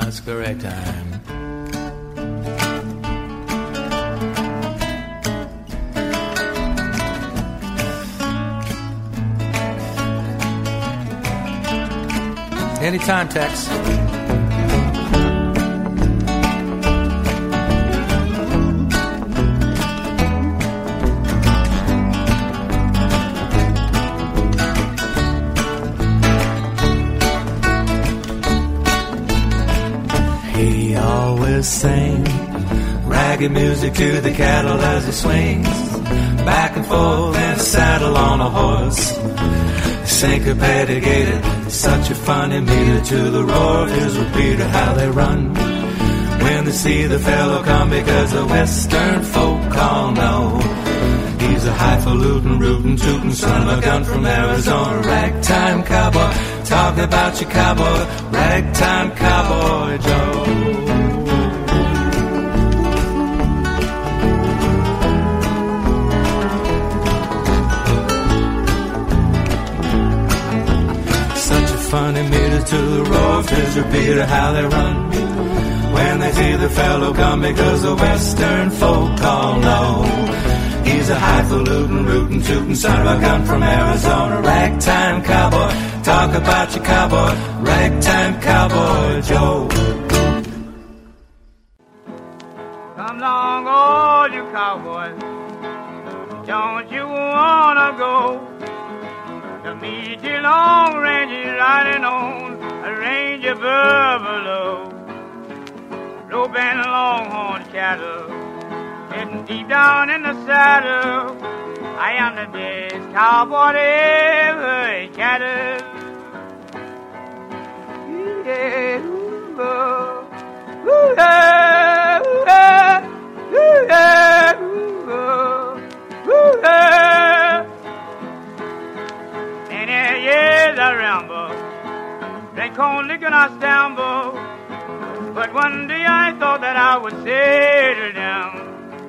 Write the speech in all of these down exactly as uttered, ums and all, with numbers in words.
That's correct time. Anytime, Tex. He always sang ragged music to the cattle as he swings back and forth in a saddle on a horse. Syncopated gated, such a funny meter to the roar of his repeater, how they run when they see the fellow come, because the western folk all know he's a highfalutin, rootin', tootin' son of a gun from Arizona. Ragtime cowboy, talk about your cowboy, ragtime cowboy Joe. Funny meter to the roar of his repeater, how they run when they see the fellow come, because the western folk all know he's a highfalutin, rootin', tootin' son of a gun from Arizona. Ragtime cowboy, talk about your cowboy, ragtime cowboy Joe. Come along, all you cowboys, don't you wanna go to meet the long range riding on a range of buffalo, roping longhorn cattle, getting deep down in the saddle. I am the best cowboy ever cattle. Yeah, ooh, oh, ooh, yeah, ooh, yeah, ooh, yeah, ooh, oh, ooh, yeah. Many years I ramble, drink corn liquor and I stumble, but one day I thought that I would settle down.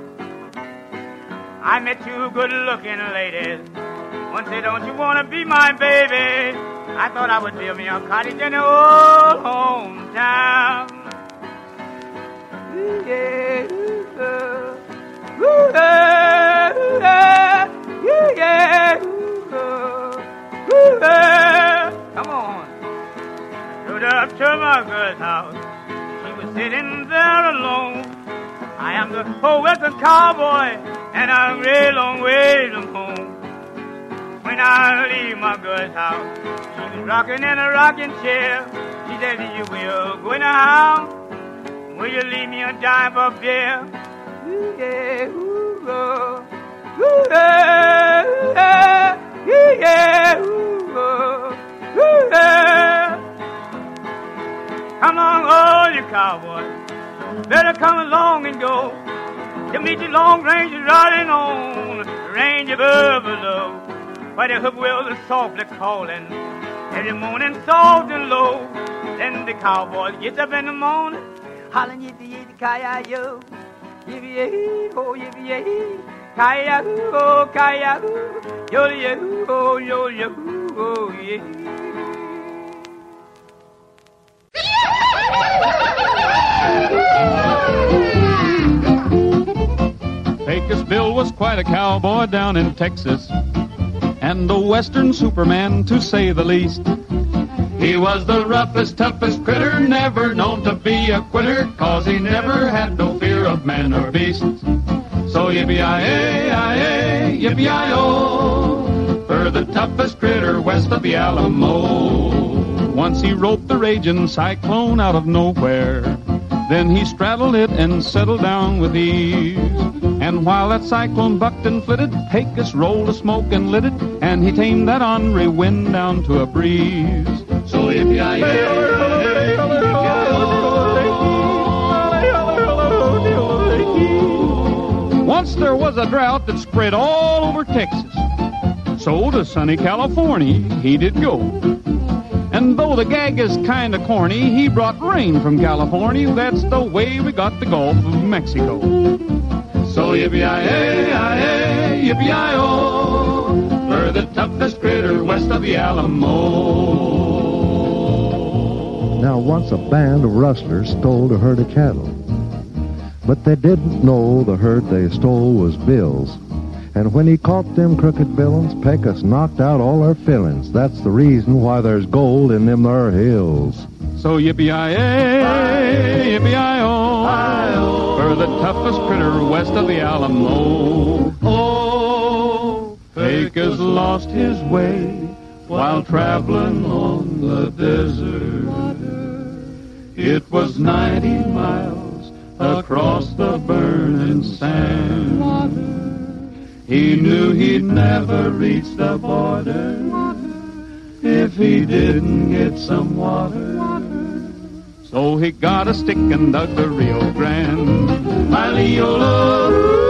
I met two good-looking ladies. One said, don't you want to be my baby? I thought I would build me a cottage in the old hometown. Ooh, yeah, ooh, oh, ooh, yeah, ooh, yeah, ooh, yeah, ooh, oh. Come on. I rode up to my girl's house. She was sitting there alone. I am the old western cowboy, and I'm a real long way from home. When I leave my girl's house, she was rocking in a rocking chair. She said, you will go in the house. Will you leave me a dime for beer? Ooh, yeah, ooh, oh. Ooh, yeah, ooh, yeah. Yeah, yeah, ooh, oh, ooh, yeah. Come along, all you cowboys, better come along and go to meet the long range riding on the range of buffalo, where the hook wheels are softly calling every morning, soft and low. Then the cowboys gets up in the morning, hollering yippee yippee ki-yi-yo, yippee yippee oh yippee yippee. Kaya-hoo, kaya-hoo, yo-yo-hoo, yo-yo-hoo, yeah. Pecos Bill was quite a cowboy down in Texas, and a western superman, to say the least. He was the roughest, toughest critter, never known to be a quitter, 'cause he never had no fear of man or beast. So yippee-yi-yi-yi, yippee-yi-o, for the toughest critter west of the Alamo. Once he roped the raging cyclone out of nowhere, then he straddled it and settled down with ease. And while that cyclone bucked and flitted, Pecos rolled a smoke and lit it, and he tamed that ornery wind down to a breeze. So yippee-yi-yi, once there was a drought that spread all over Texas, so to sunny California he did go. And though the gag is kinda corny, he brought rain from California. That's the way we got the Gulf of Mexico. So yippee-yi-yi-yi, yippee-yi-o, for the toughest critter west of the Alamo. Now once a band of rustlers stole a herd of cattle, but they didn't know the herd they stole was Bill's. And when he caught them crooked villains, Pecos knocked out all our fillings. That's the reason why there's gold in them there hills. So yippee-yi-yi, yippee-yi-oh, for the toughest critter west of the Alamo. Oh, Pecos lost his way while traveling on the desert. It was ninety miles across the burning sand. He knew he'd never reach the border if he didn't get some water. So he got a stick and dug the Rio Grande. My Leola,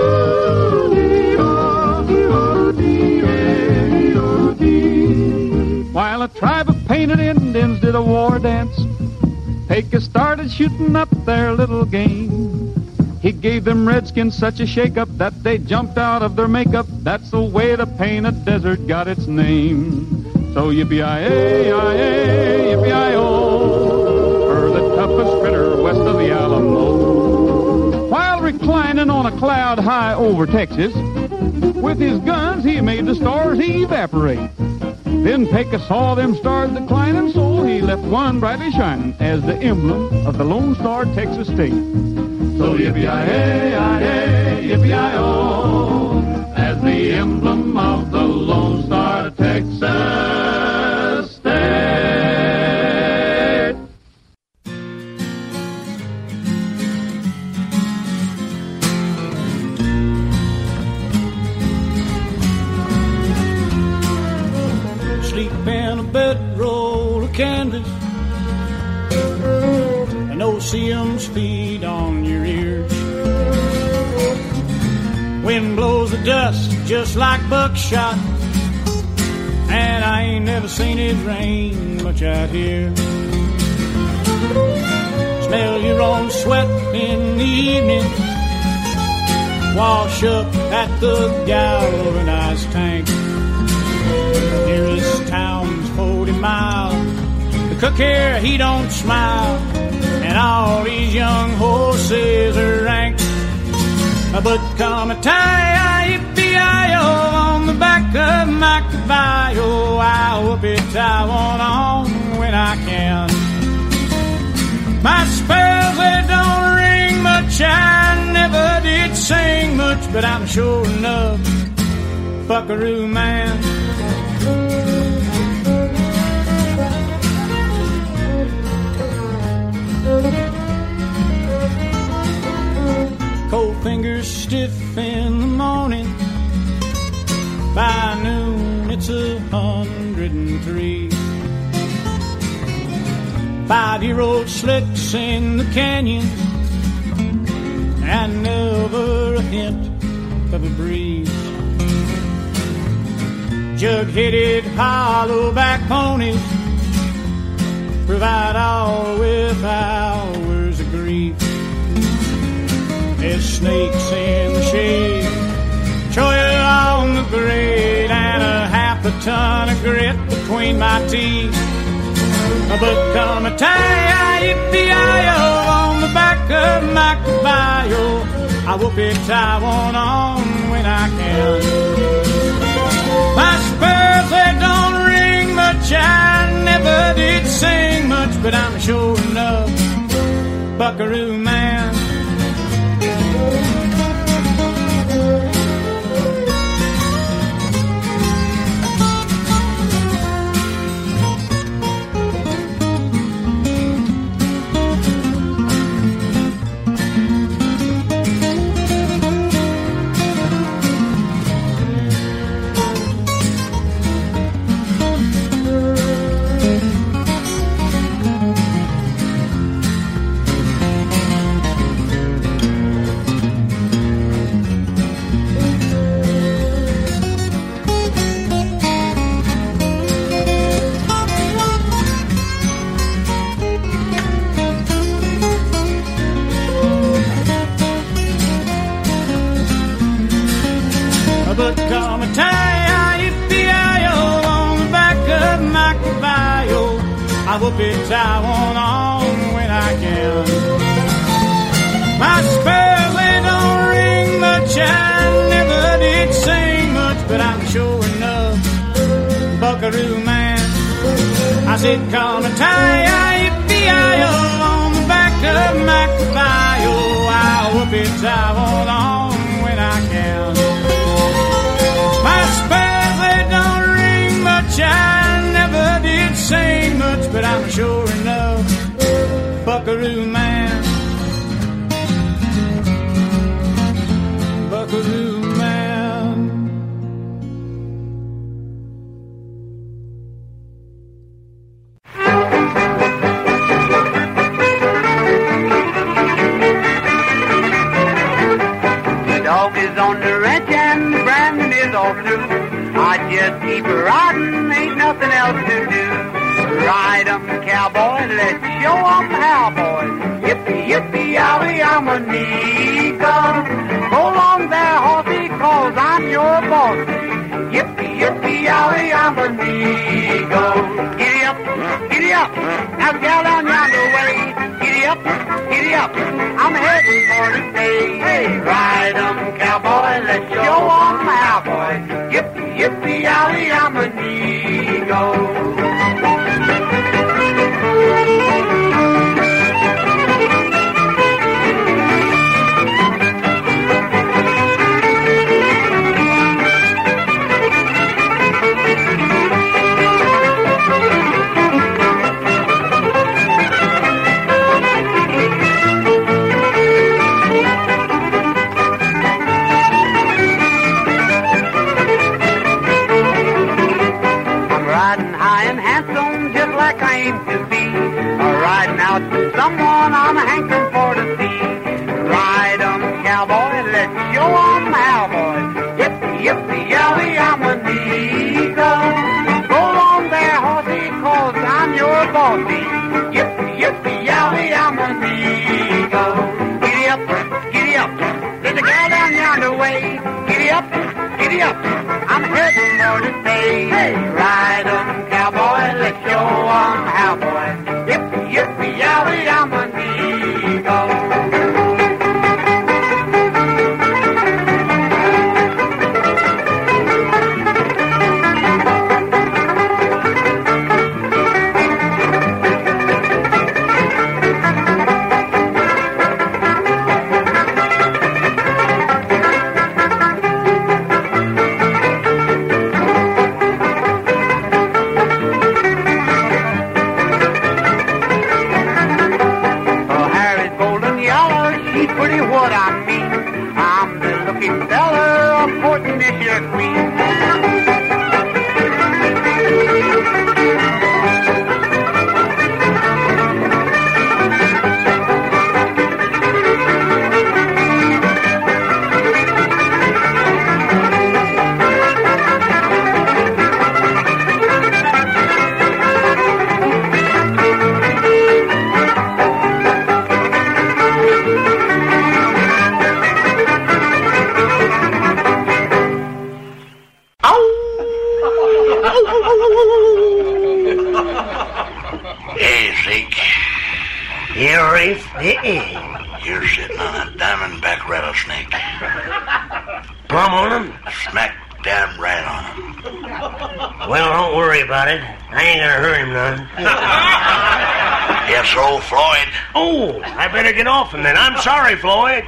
while a tribe of painted Indians did a war dance, Pecos started shooting up their little game. He gave them redskins such a shake-up that they jumped out of their makeup. That's the way the painted desert got its name. So yippee-yi-yi, yippee-yi-oh, for the toughest critter west of the Alamo. While reclining on a cloud high over Texas, with his guns he made the stars evaporate. Then Pecos saw them stars declining, so he left one brightly shining as the emblem of the Lone Star, Texas state. So yippee-yi-yi, yippee-yi-oh, as the emblem of the Lone Star, Texas state. Sleep in a bedroll of canvas, and Oceum's feed on your ears. Wind blows the dust just like buckshot, and I ain't never seen it rain much out here. Smell your own sweat in the evening, wash up at the galvanized tank. Nearest town's forty miles. The cook here, he don't smile, and all these young horses are ranked. But come a tie, yippee-yi-yo, on the back of my caballo, I whoop it, I want on when I can. My spells, they don't ring much, I never did sing much, but I'm sure enough buckaroo man. Cold fingers stiff in the morning, by noon it's a hundred and three. Five-year-old slicks in the canyon, and never a hint of a breeze. Jug-headed hollow-back ponies provide all with hours of grief. There's snakes in the shade, choya on the grade, and a half a ton of grit between my teeth. But come a tie, yippee-yi-yo, on the back of my caballo, I whoop it, I want on when I can. My spurs, they don't ring much, I never did sing much, but I'm sure enough buckaroo man. But come a tie, yippee-yi-yo, on the back of my caballo, I whoop it, I want on can. My spells, they don't ring much, I never did sing much, but I'm sure enough buckaroo man. I said, come and tie yippee-yi-yo on the back of my caballo. I'll whoop its eye on when I can. My spells, they don't ring much, I never did sing much, but I'm sure enough buckaroo man. Buckaroo man. The dog is on the ranch and Brandon is off too. I just keep riding, ain't nothing else to do. Ride 'em, cowboy, let's show 'em how, boy. Yippee, yippee, yowie, I'm a Negro. Go along there, horsey, cause I'm your boss. Yippee, yippee, yowie, I'm a Negro. Giddy up, giddy up, now gal down yonder way. Giddy up, giddy up, I'm heading for the day. Hey, ride 'em, cowboy, let's show 'em how, boy. Yippee, yippee, yowie, I'm a Negro. Like I aim to be, or riding out to someone I'm hankering for to see. Ride 'em, cowboy, let's show 'em how, boy. Yippee, yippee, yowie, I'm a Negro. Go along there, horsey, cause I'm your bossy. Yippee, yippee, yowie, I'm a Negro. Giddy up, giddy up, there's a gal down yonder way. Giddy up, giddy up, I'm heading for the day. Hey, ride 'em, cowboy, let's show 'em how, boy. Yippee, yippee, yowie, I'm a Negro. You're sitting on a diamondback rattlesnake. Plumb on him? Smack dab right on him. Well, don't worry about it. I ain't gonna hurt him none. Yes, so, Floyd. Oh, I better get off him then. I'm sorry, Floyd.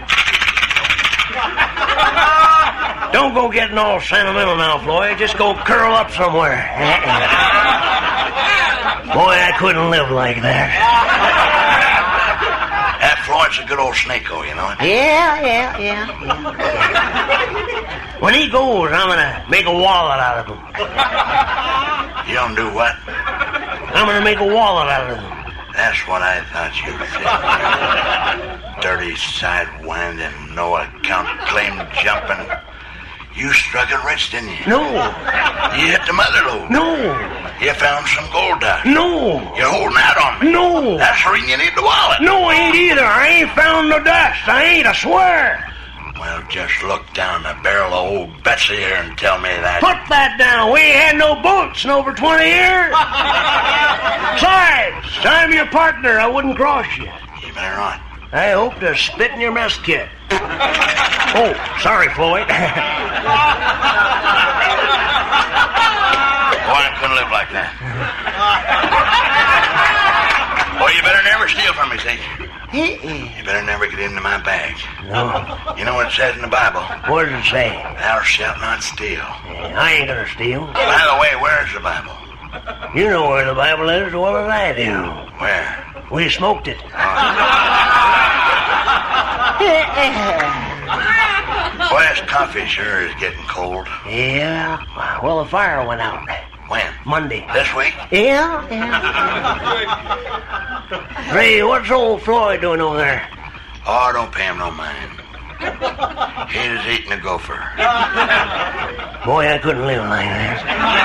Don't go getting all sentimental now, Floyd. Just go curl up somewhere. Boy, I couldn't live like that. That Floyd's a good old snake-o, you know it? Yeah, yeah, yeah, yeah. When he goes, I'm gonna make a wallet out of him. You don't do what? I'm gonna make a wallet out of him. That's what I thought you'd say. Dirty sidewinding, no account claim jumping. You struck it rich, didn't you? No. You hit the mother lode? No. You found some gold dust? No. You're holding out on me? No. That's the reason you need the wallet. No, I ain't either. I ain't found no dust. I ain't, I swear. Well, just look down the barrel of old Betsy here and tell me that. Put that down. We ain't had no boats in over twenty years. Besides, I'm your partner. I wouldn't cross you. You better not. I hope to spit in your mess kit. Oh, sorry, Floyd. Boy, I couldn't live like that. Boy, you better never steal from me, Zeke. You better never get into my bag. No. You know what it says in the Bible? What does it say? Thou shalt not steal. Yeah, I ain't gonna steal. By the way, where's the Bible? You know where the Bible is as well as I do. Where? We smoked it. Boy, this coffee sure is getting cold. Yeah. Well, the fire went out. When? Monday. This week? Yeah, yeah. Ray, what's old Floyd doing over there? Oh, don't pay him no mind. He's eating a gopher. Boy, I couldn't live like that.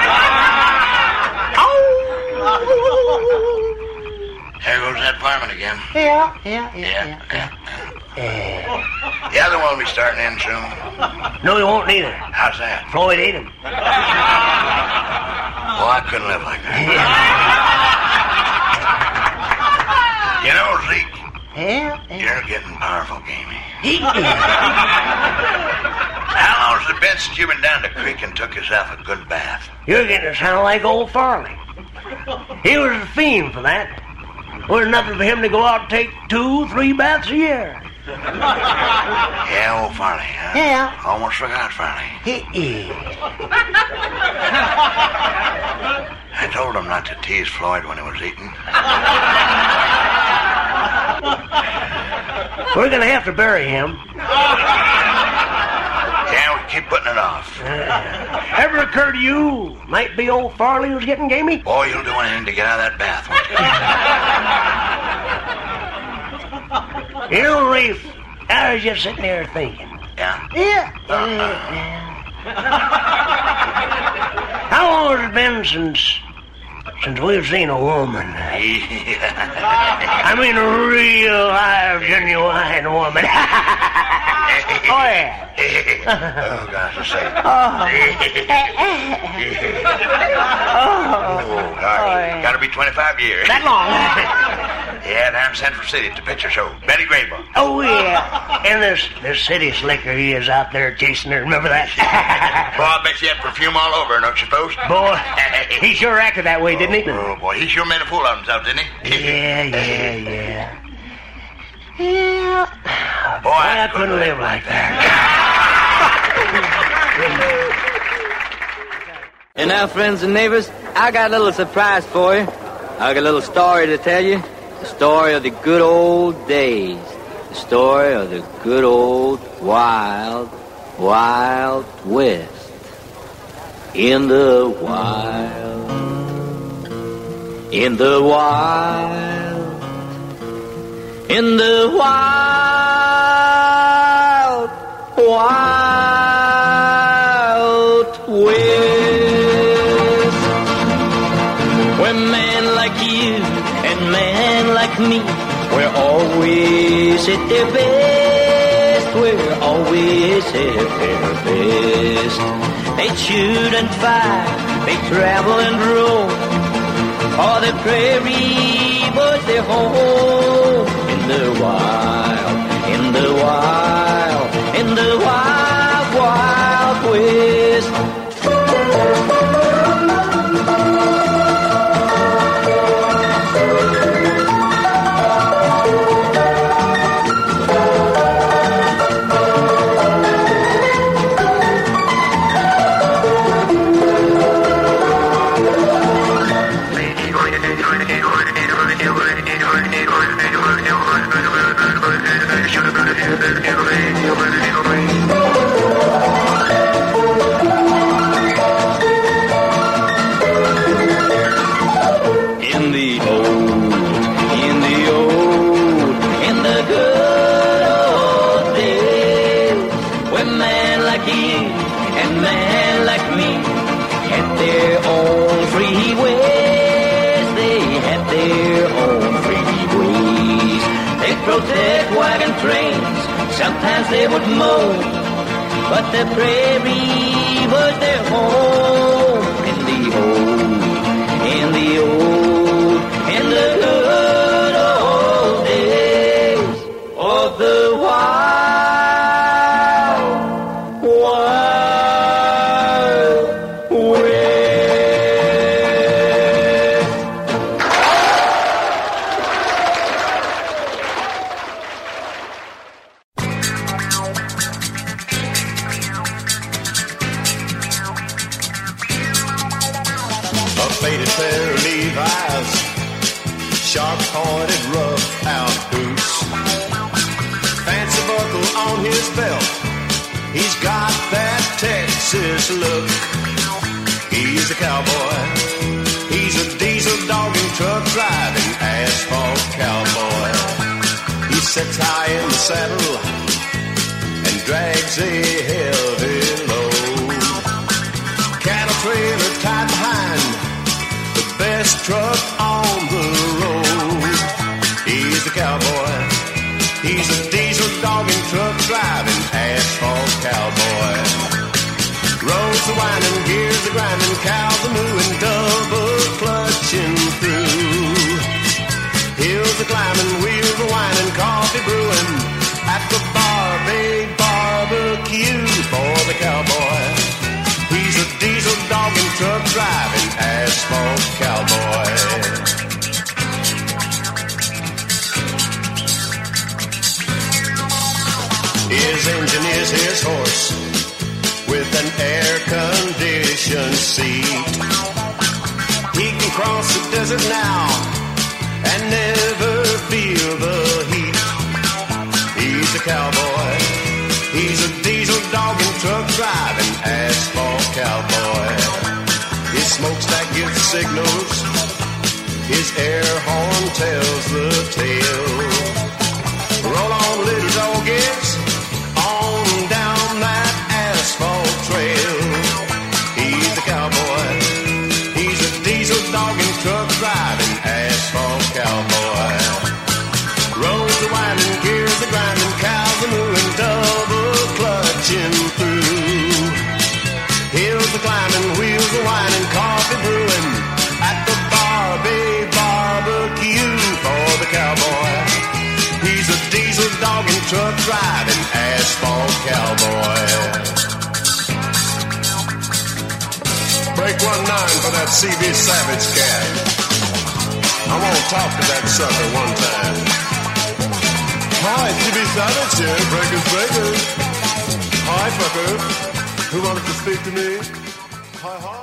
There goes that varmint again. Yeah, yeah, yeah, Yeah, yeah. yeah. The other one will be starting in soon. No, you won't neither. How's that? Floyd ate him. Well, I couldn't live like that. You know, Zeke, Yeah, yeah. you're getting powerful gamey. How long's it been since you've been down the creek and took yourself a good bath? You're getting to sound like old Farley. He was a fiend for that. There was nothing for him to go out and take two, three baths a year. Yeah, old Farley, huh? Yeah. Almost forgot Farley. I told him not to tease Floyd when he was eating. We're going to have to bury him. Yeah, we keep putting it off. Uh, ever occur to you, might be old Farley who's getting gamey? Boy, you'll do anything to get out of that bath, won't you? You know, Rafe, I was just sitting there thinking. Yeah? Yeah. Uh, yeah. How long has it been since since we've seen a woman? I mean a real, live, genuine woman. Oh, yeah. Oh, gosh, I say. Oh. Oh, God. Gotta be twenty-five years. That long? Yeah, down in Central City at the picture show. Betty Grable. Oh, yeah. And this, this city slicker he is out there chasing her. Remember that? Boy, I bet you had perfume all over, don't you suppose? Boy, he sure acted that way, didn't he? Oh, boy, he sure made a fool of himself, didn't he? Yeah, yeah, yeah. Yeah. Boy, I couldn't live like that. And now, friends and neighbors, I got a little surprise for you. I got a little story to tell you. The story of the good old days. The story of the good old wild, wild west. In the wild, in the wild, in the wild, wild west. Where men like you and men like me, we're always at their best. We're always at their best. They shoot and fight, they travel and roam. For the prairie was their home. In the wild, in the wild, in the wild, wild west. Protect wagon trains, sometimes they would mow, but the prairie was their home. In the old, in the old, in the good old days. eyes, sharp-pointed, rough-out boots, fancy buckle on his belt. He's got that Texas look. He's a cowboy. He's a diesel dogging, truck driving, asphalt cowboy. He sits high in the saddle and drags a heavy load. Cattle trailer tied behind, the best truck on the road. He's a cowboy. He's a diesel dogging, truck driving, asphalt cowboy. Roads are winding, gears are grinding, cows are mooing, double clutching through. Hills are climbing, wheels are winding, coffee brewing at the bar, big barbecue for the cowboy. He's a diesel dogging, truck driving, asphalt cowboy. His engine is his horse with an air-conditioned seat. He can cross the desert now and never feel the heat. He's a cowboy. He's a diesel dogging, truck driving, asphalt cowboy. His smokestack gives the signals. His air horn tells the tale. Roll on, little doggies, on down that asphalt trail. He's a cowboy. He's a diesel dogging, truck driving, asphalt cowboy. Roads are winding, gears are grinding, cows are mooing, double clutching through. Hills are climbing, wheels are winding, coffee brewing at the bar, big barbecue for the cowboy. He's a diesel dogging, truck driving, asphalt cowboy. Break one nine for that C B Savage cat. I want to talk to that sucker one time. Hi, C B Savage here, Breakers Breakers. Hi, fucker. Who wanted to speak to me? Hi, hi.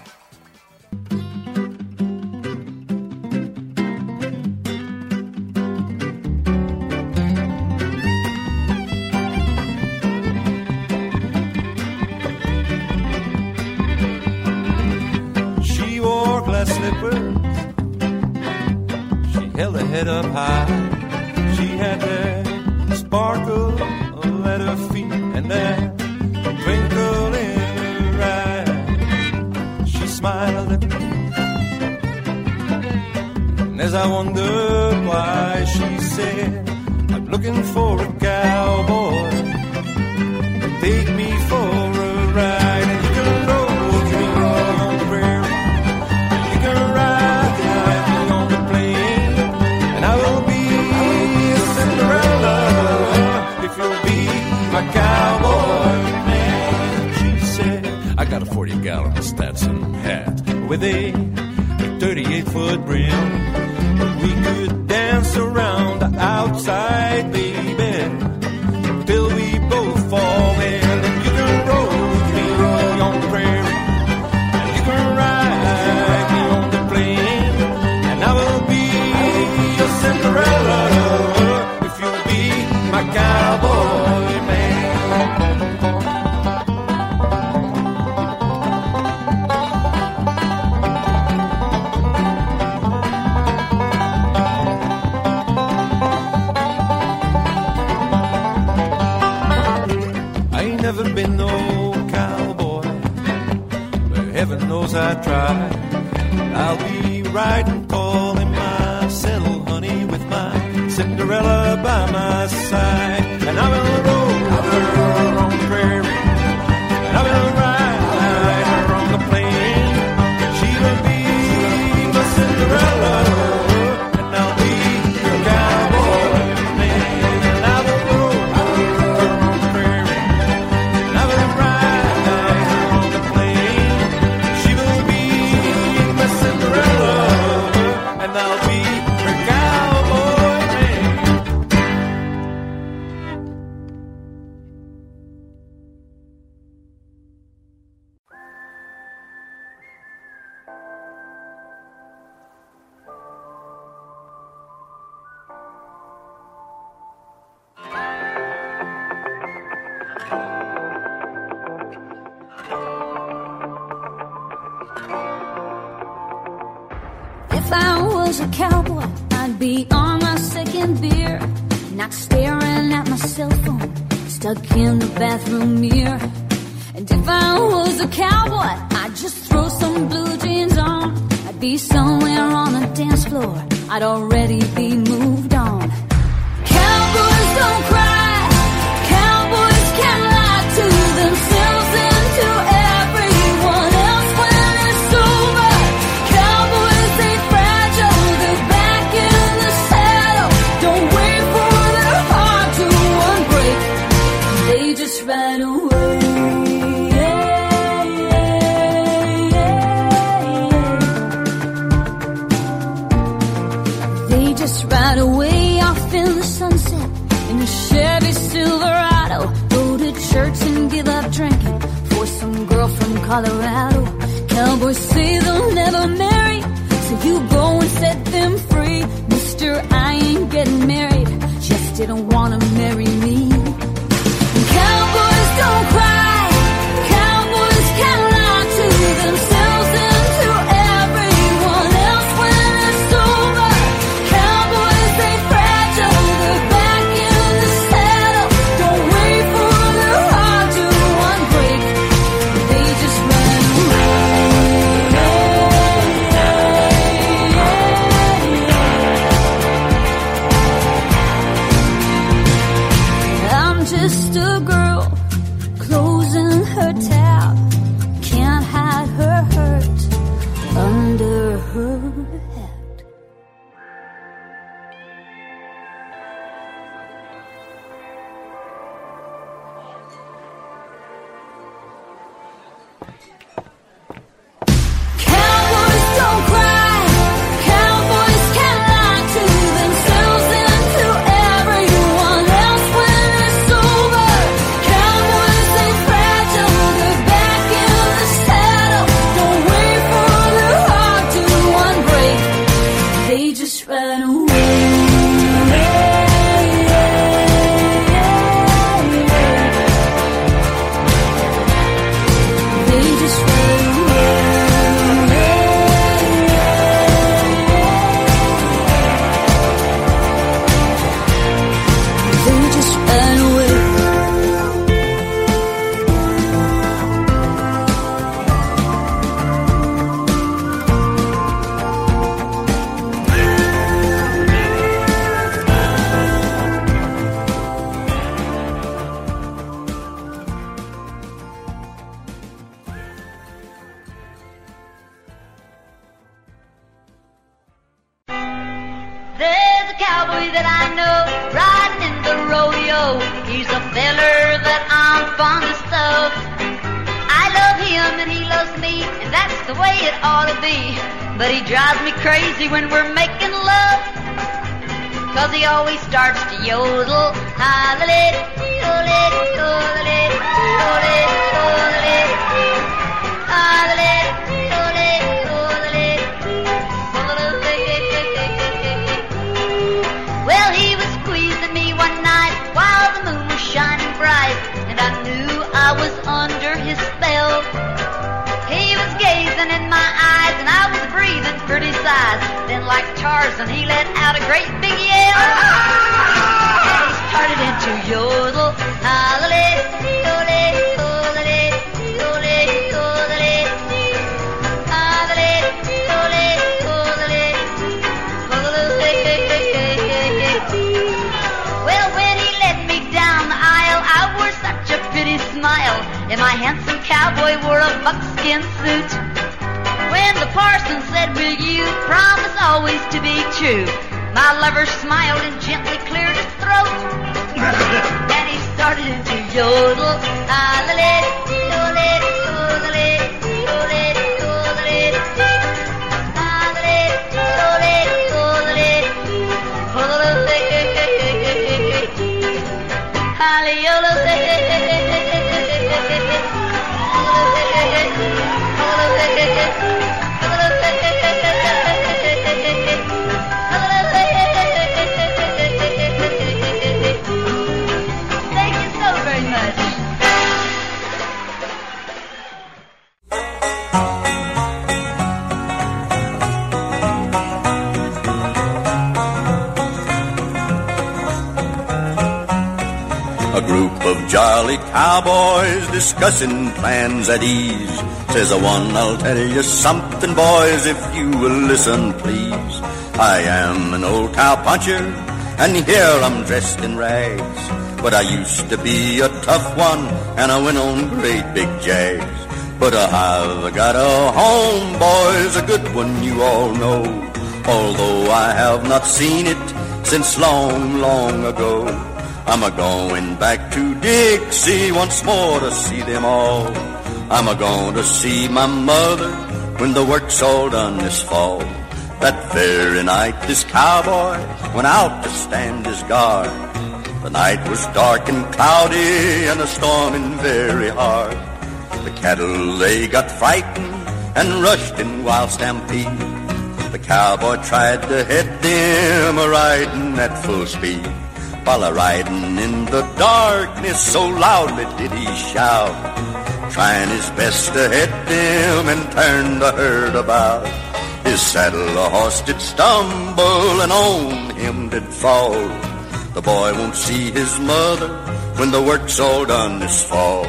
Slippers. She held her head up high. She had that sparkle at her feet and that twinkle in her eye. She smiled at me, and as I wondered why, she said, I'm looking for a cowboy. Take me for a ride, and you can roll with me on the prairie. My cowboy man, she said, I got a forty gallon Stetson hat with a thirty-eight foot brim. We could dance around the outside, baby, till we both fall in. And you can roll with me on the prairie, and you can ride me on the plain, and I will be your Cinderella if you'll be my cowboy. Been no cowboy, but heaven knows I tried. I'll be riding, calling my saddle, honey, with my Cinderella by my side. And I will roll her on the prairie, and I will ride her on the plain. She will be my Cinderella, and I'll be your cowboy man. And I will roll her on the prairie, and I'll be her cowboy man. was a cowboy, I'd be on my second beer, not staring at my cell phone, stuck in the bathroom mirror. And if I was a cowboy, I'd just throw some blue jeans on. I'd be somewhere on the dance floor, I'd already be moved on. Cowboys don't cry, cowboys can't lie to themselves and to everyone else when it's over. Cowboys ain't fragile, they're back in the saddle. Don't wait for their heart to unbreak, they just ride away. Just ride away off in the sunset in a Chevy Silverado. Go to church and give up drinking for some girl from Colorado. Cowboys say they'll never marry, so you go and set them free. Mister, I ain't getting married, just didn't wanna marry me. Cowboys don't cry, cowboys can't lie to themselves and to everyone else when it's over. Cowboys ain't fragile, they're back in the saddle. Don't wait for their heart to unbreak, they just run away. I'm just a girl closing her tab, can't hide her hurt under her hat. Cowboys don't cry, cowboys can't lie to themselves and to everyone else when it's over. Cowboys ain't fragile, they're back in the saddle. Don't wait for their heart to unbreak, they just run away. They just run away. They just run away. There's a cowboy that I know riding in the rodeo. He's a feller that I'm fondest of. I love him and he loves me, and that's the way it ought to be. But he drives me crazy when we're making love, 'cause he always starts to yodel. Hi-le-le, yodel-le, yodel-le, yodel-le, yodel-le. Hi-le-le, yodel-le, yodel-le, yodel-le. Well, he was squeezing me one night while the moon was shining bright, and I knew I was under his spell. He was gazing in my eyes, and I was breathing pretty sighs. Then, like Tarzan, he let out a great big yell, and he started into yodel. Hi-le-le, yodel-le, yodel-le, yodel-le, yodel-le. Hi-le-le, yodel-le, yodel-le, yodel-le. Well, when he led me down the aisle, I wore such a pretty smile, and my handsome cowboy wore a buckskin suit. When the parson said, "Will you promise always to be true?" my lover smiled and gently cleared his throat. And he started to yodel. Hi-le-le, yodel-le, yodel-le, yodel-le, yodel-le. Hi-le-le, yodel-le, yodel-le, yodel-le. Hi-le-yodel-le. Thank you so very much. of jolly cowboys discussing plans at ease. Says the one, I'll tell you something, boys, if you will listen, please. I am an old cowpuncher, and here I'm dressed in rags. But I used to be a tough one, and I went on great big jags. But I've got a home, boys, a good one you all know. Although I have not seen it since long, long ago. I'm a-going back to Dixie once more to see them all. I'm a-going to see my mother when the work's all done this fall. That very night this cowboy went out to stand his guard. The night was dark and cloudy and a storming very hard. The cattle, they got frightened and rushed in wild stampede. The cowboy tried to head them a-riding at full speed. While a-riding in the darkness so loudly did he shout, trying his best to head them and turn the herd about. His saddle a horse did stumble and on him did fall. The boy won't see his mother when the work's all done this fall.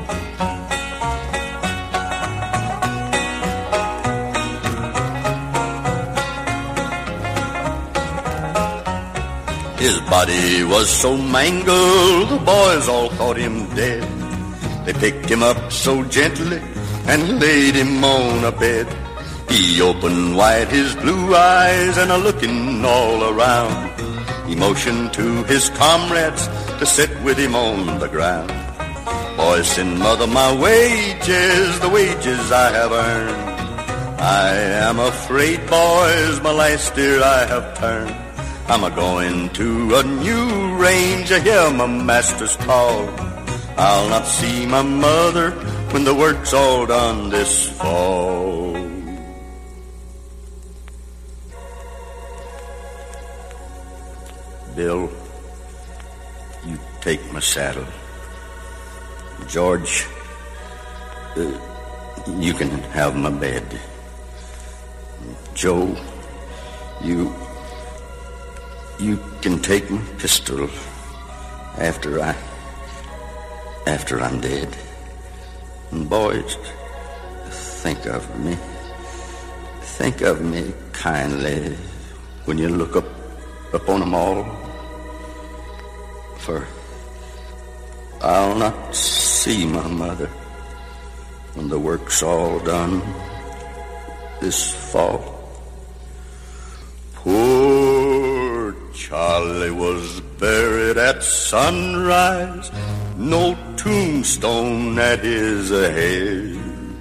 His body was so mangled, the boys all thought him dead. They picked him up so gently and laid him on a bed. He opened wide his blue eyes and a-looking all around. He motioned to his comrades to sit with him on the ground. Boys, send mother my wages, the wages I have earned. I am afraid, boys, my last year I have turned. I'm a-going to a new range, I hear my master's call. I'll not see my mother when the work's all done this fall. Bill, you take my saddle. George, uh, you can have my bed. Joe, you... You can take my pistol after I, after I'm dead. And boys, think of me, think of me kindly when you look up, up on them all. For I'll not see my mother when the work's all done this fall. Poor Charlie was buried at sunrise, no tombstone at his head.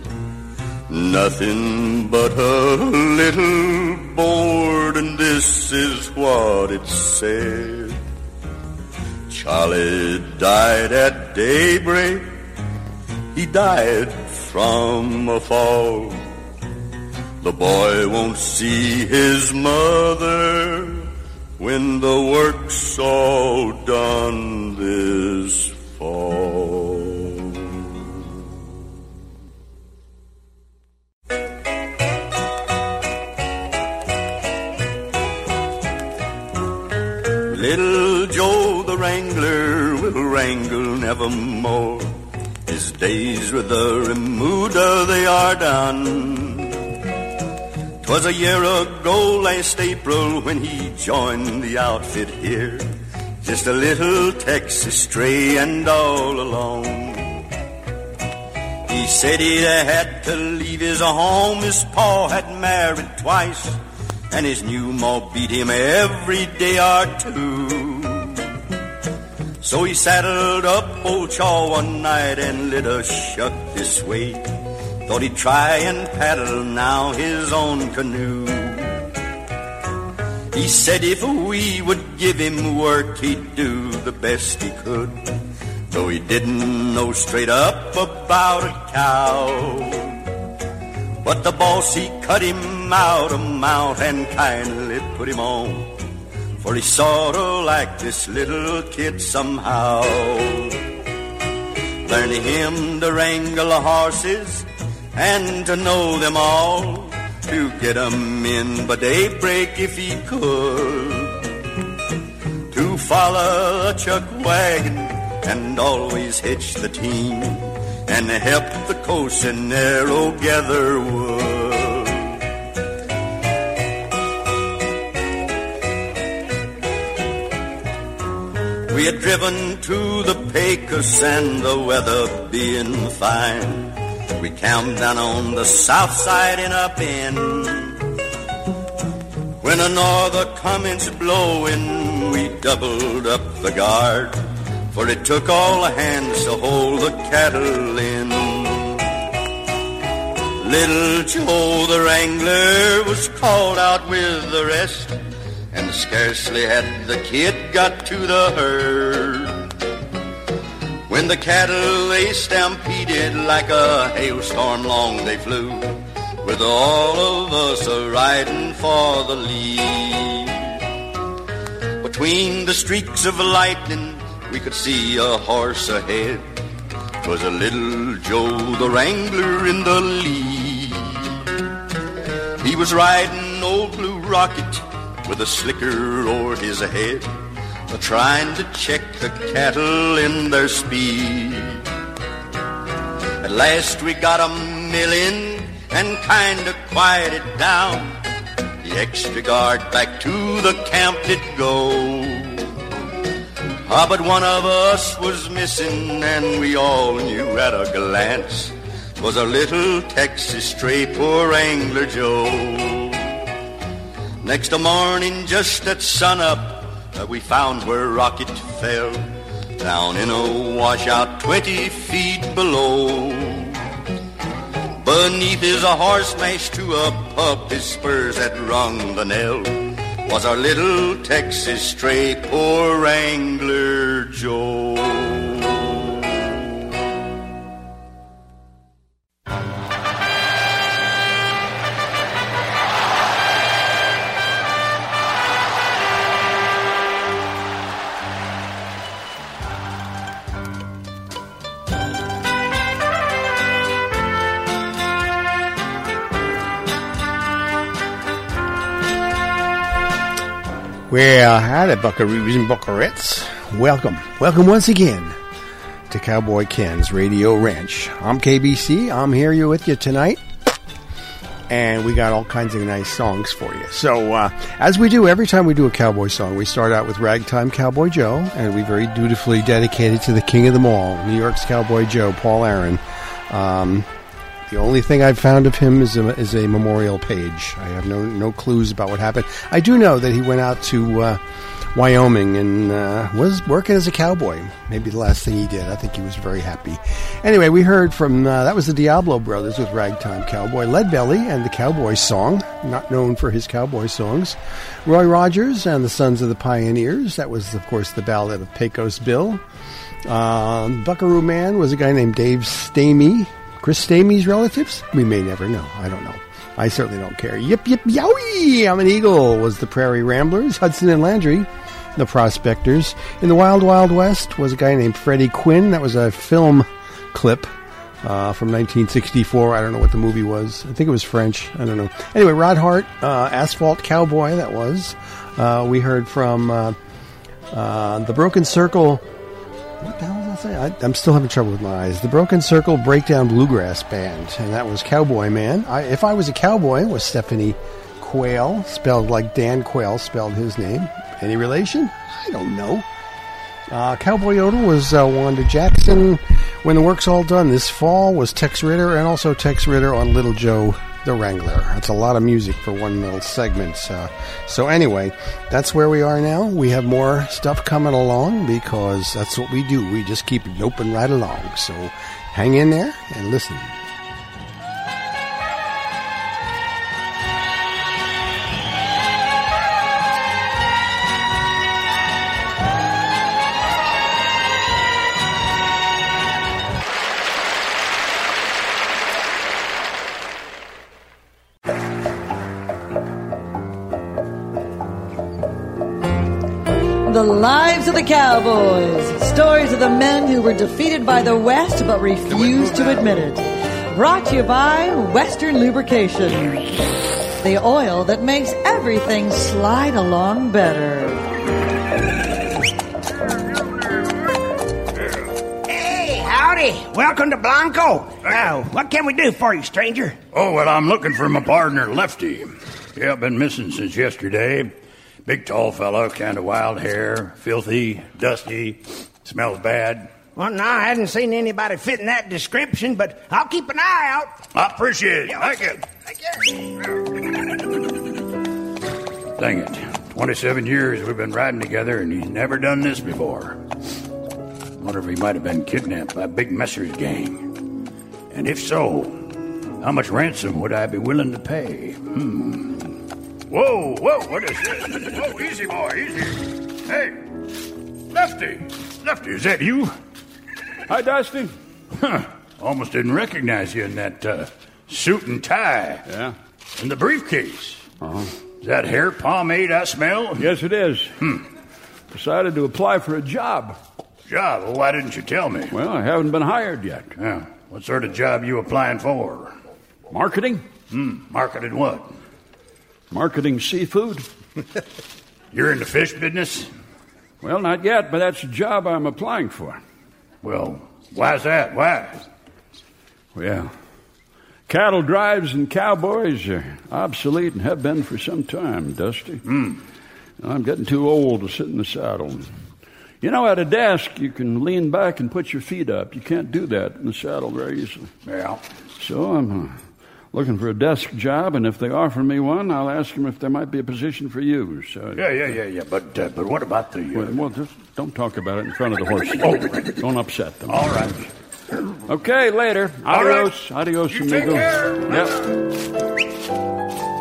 Nothing but a little board, and this is what it said. Charlie died at daybreak, he died from a fall. The boy won't see his mother when the work's all done this fall. Little Joe the Wrangler will wrangle nevermore. His days with the remuda, they are done. 'Twas a year ago, last April, when he joined the outfit here. Just a little Texas stray and all alone. He said he had to leave his home. His pa had married twice, and his new ma beat him every day or two. So he saddled up old Chaw one night and lit a shuck this way. Thought he'd try and paddle now his own canoe. He said if we would give him work, he'd do the best he could, though he didn't know straight up about a cow. But the boss, he cut him out a mount and kindly put him on, for he sorta liked this little kid somehow. Learned him to wrangle horses and to know them all, to get 'em in by daybreak if he could, to follow a chuck wagon and always hitch the team and help the coast and narrow gather wood. We had driven to the Pecos and the weather being fine. We camped down on the south side in a bend. When a norther commenced blowing, we doubled up the guard, for it took all the hands to hold the cattle in. Little Joe the wrangler was called out with the rest, and scarcely had the kid got to the herd, when the cattle they stampeded like a hailstorm long they flew, with all of us a-riding for the lead. Between the streaks of lightning, we could see a horse ahead. 'Twas a little Joe the wrangler in the lead. He was riding old Blue Rocket with a slicker o'er his head, trying to check the cattle in their speed. At last we got 'em milling and kinda quieted down. The extra guard back to the camp did go. Ah, but one of us was missing, and we all knew at a glance 'twas a little Texas stray, poor Wrangler Joe. Next morning, just at sunup, uh, we found where Rocket fell, down in a washout twenty feet below. Beneath his horse mashed to a pup, his spurs had rung the knell, was our little Texas stray, poor Wrangler Joe. Well, howdy, buckaroos and buckarettes. Welcome. Welcome once again to Cowboy Ken's Radio Ranch. I'm K B C. I'm here with you tonight. And we got all kinds of nice songs for you. So, uh, as we do every time we do a cowboy song, we start out with Ragtime Cowboy Joe, and we very dutifully dedicate it to the king of them all, New York's Cowboy Joe, Paul Aaron. Um... The only thing I've found of him is a, is a memorial page. I have no no clues about what happened. I do know that he went out to uh, Wyoming and uh, was working as a cowboy. Maybe the last thing he did. I think he was very happy. Anyway, we heard from, uh, that was the Diablo Brothers with Ragtime Cowboy. Leadbelly and the Cowboy Song, not known for his cowboy songs. Roy Rogers and the Sons of the Pioneers. That was, of course, the Ballad of Pecos Bill. Uh, Buckaroo Man was a guy named Dave Stamey. Chris Stamey's relatives? We may never know. I don't know. I certainly don't care. Yip, yip, yowie! I'm an Eagle was the Prairie Ramblers. Hudson and Landry, the Prospectors. In the Wild Wild West was a guy named Freddie Quinn. That was a film clip uh, from nineteen sixty-four. I don't know what the movie was. I think it was French. I don't know. Anyway, Rod Hart, uh, Asphalt Cowboy, that was. Uh, we heard from uh, uh, the Broken Circle. What the hell was I saying? I, I'm still having trouble with my eyes. The Broken Circle Breakdown Bluegrass Band, and that was Cowboy Man. I, if I Was a Cowboy was Stephanie Quayle, spelled like Dan Quayle spelled his name. Any relation? I don't know. Uh, Cowboy Yodel was uh, Wanda Jackson. When the Work's All Done this fall was Tex Ritter, and also Tex Ritter on Little Joe the Wrangler. That's a lot of music for one little segment. Uh, so anyway, that's where we are now. We have more stuff coming along because that's what we do. We just keep noping right along. So hang in there and listen. The Lives of the Cowboys. Stories of the men who were defeated by the West but refused to admit it. Brought to you by Western Lubrication. The oil that makes everything slide along better. Howdy. Welcome to Blanco. Uh, what can we do for you, stranger? Oh, well, I'm looking for my partner, Lefty. Yeah, I've been missing since yesterday. Big, tall fella, kind of wild hair, filthy, dusty, smells bad. Well, no, I hadn't seen anybody fitting that description, but I'll keep an eye out. I appreciate it. Thank you. Thank you. Dang it. twenty-seven years we've been riding together, and he's never done this before. Wonder if he might have been kidnapped by Big Messer's gang. And if so, how much ransom would I be willing to pay? Hmm. Whoa, whoa, what is this? Whoa, easy, boy, easy. Hey, Lefty. Lefty, is that you? Hi, Dusty. Huh. Almost didn't recognize you in that uh, suit and tie. Yeah. And the briefcase. Uh-huh. Is that hair pomade I smell? Yes, it is. Hmm. Decided to apply for a job. Job? Well, why didn't you tell me? Well, I haven't been hired yet. Yeah. What sort of job you applying for? Marketing. Hmm. Marketing what? Marketing seafood. You're in the fish business? Well, not yet, but that's a job I'm applying for. Well, why's that? Why? Well, cattle drives and cowboys are obsolete and have been for some time, Dusty. Hmm. I'm getting too old to sit in the saddle. You know, at a desk, you can lean back and put your feet up. You can't do that in the saddle very easily. Yeah. So I'm uh, looking for a desk job, and if they offer me one, I'll ask them if there might be a position for you. So, yeah, yeah, yeah, yeah. But uh, but what about the... Uh... Well, well, just don't talk about it in front of the horses. Oh. Don't upset them. All right. Okay, later. All Adios. right. Adios, You amigo. take care. Yep.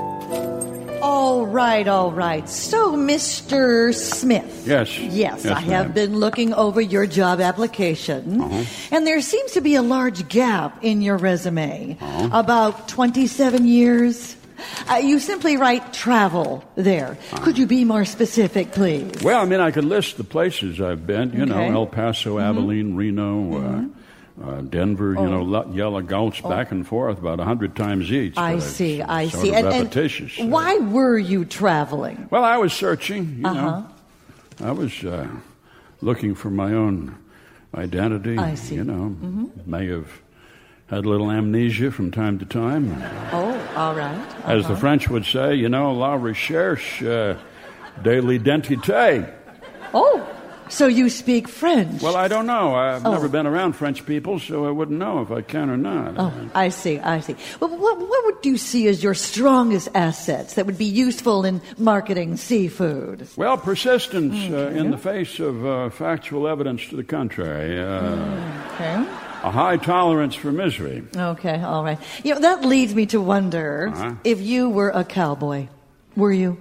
All right, all right. So, Mister Smith. Yes. Yes, Yes, I have ma'am. been looking over your job application, Uh-huh. and there seems to be a large gap in your resume. Uh-huh. About twenty-seven years. Uh, you simply write travel there. Uh-huh. Could you be more specific, please? Well, I mean, I could list the places I've been. You Okay. know, El Paso, Abilene, Reno, uh, uh, Denver. You Oh. know, lo- yellow goats back and forth about a hundred times each. I but see, it's I sort see. of And, and repetitious. why were you traveling? Well, I was searching. You Uh-huh. know, I was uh, looking for my own identity. I see. You know, Mhm. may have had a little amnesia from time to time. Oh, all right. As the Uh-huh. French would say, you know, la recherche uh, de l'identité. Oh, so you speak French? Well, I don't know. I've Oh. never been around French people, so I wouldn't know if I can or not. Oh, I see, I see. Well, what, what would you see as your strongest assets that would be useful in marketing seafood? Well, persistence uh, in the face of uh, factual evidence to the contrary. Uh, Okay. A high tolerance for misery. Okay, all right. You know, that leads me to wonder Uh-huh. if you were a cowboy. Were you?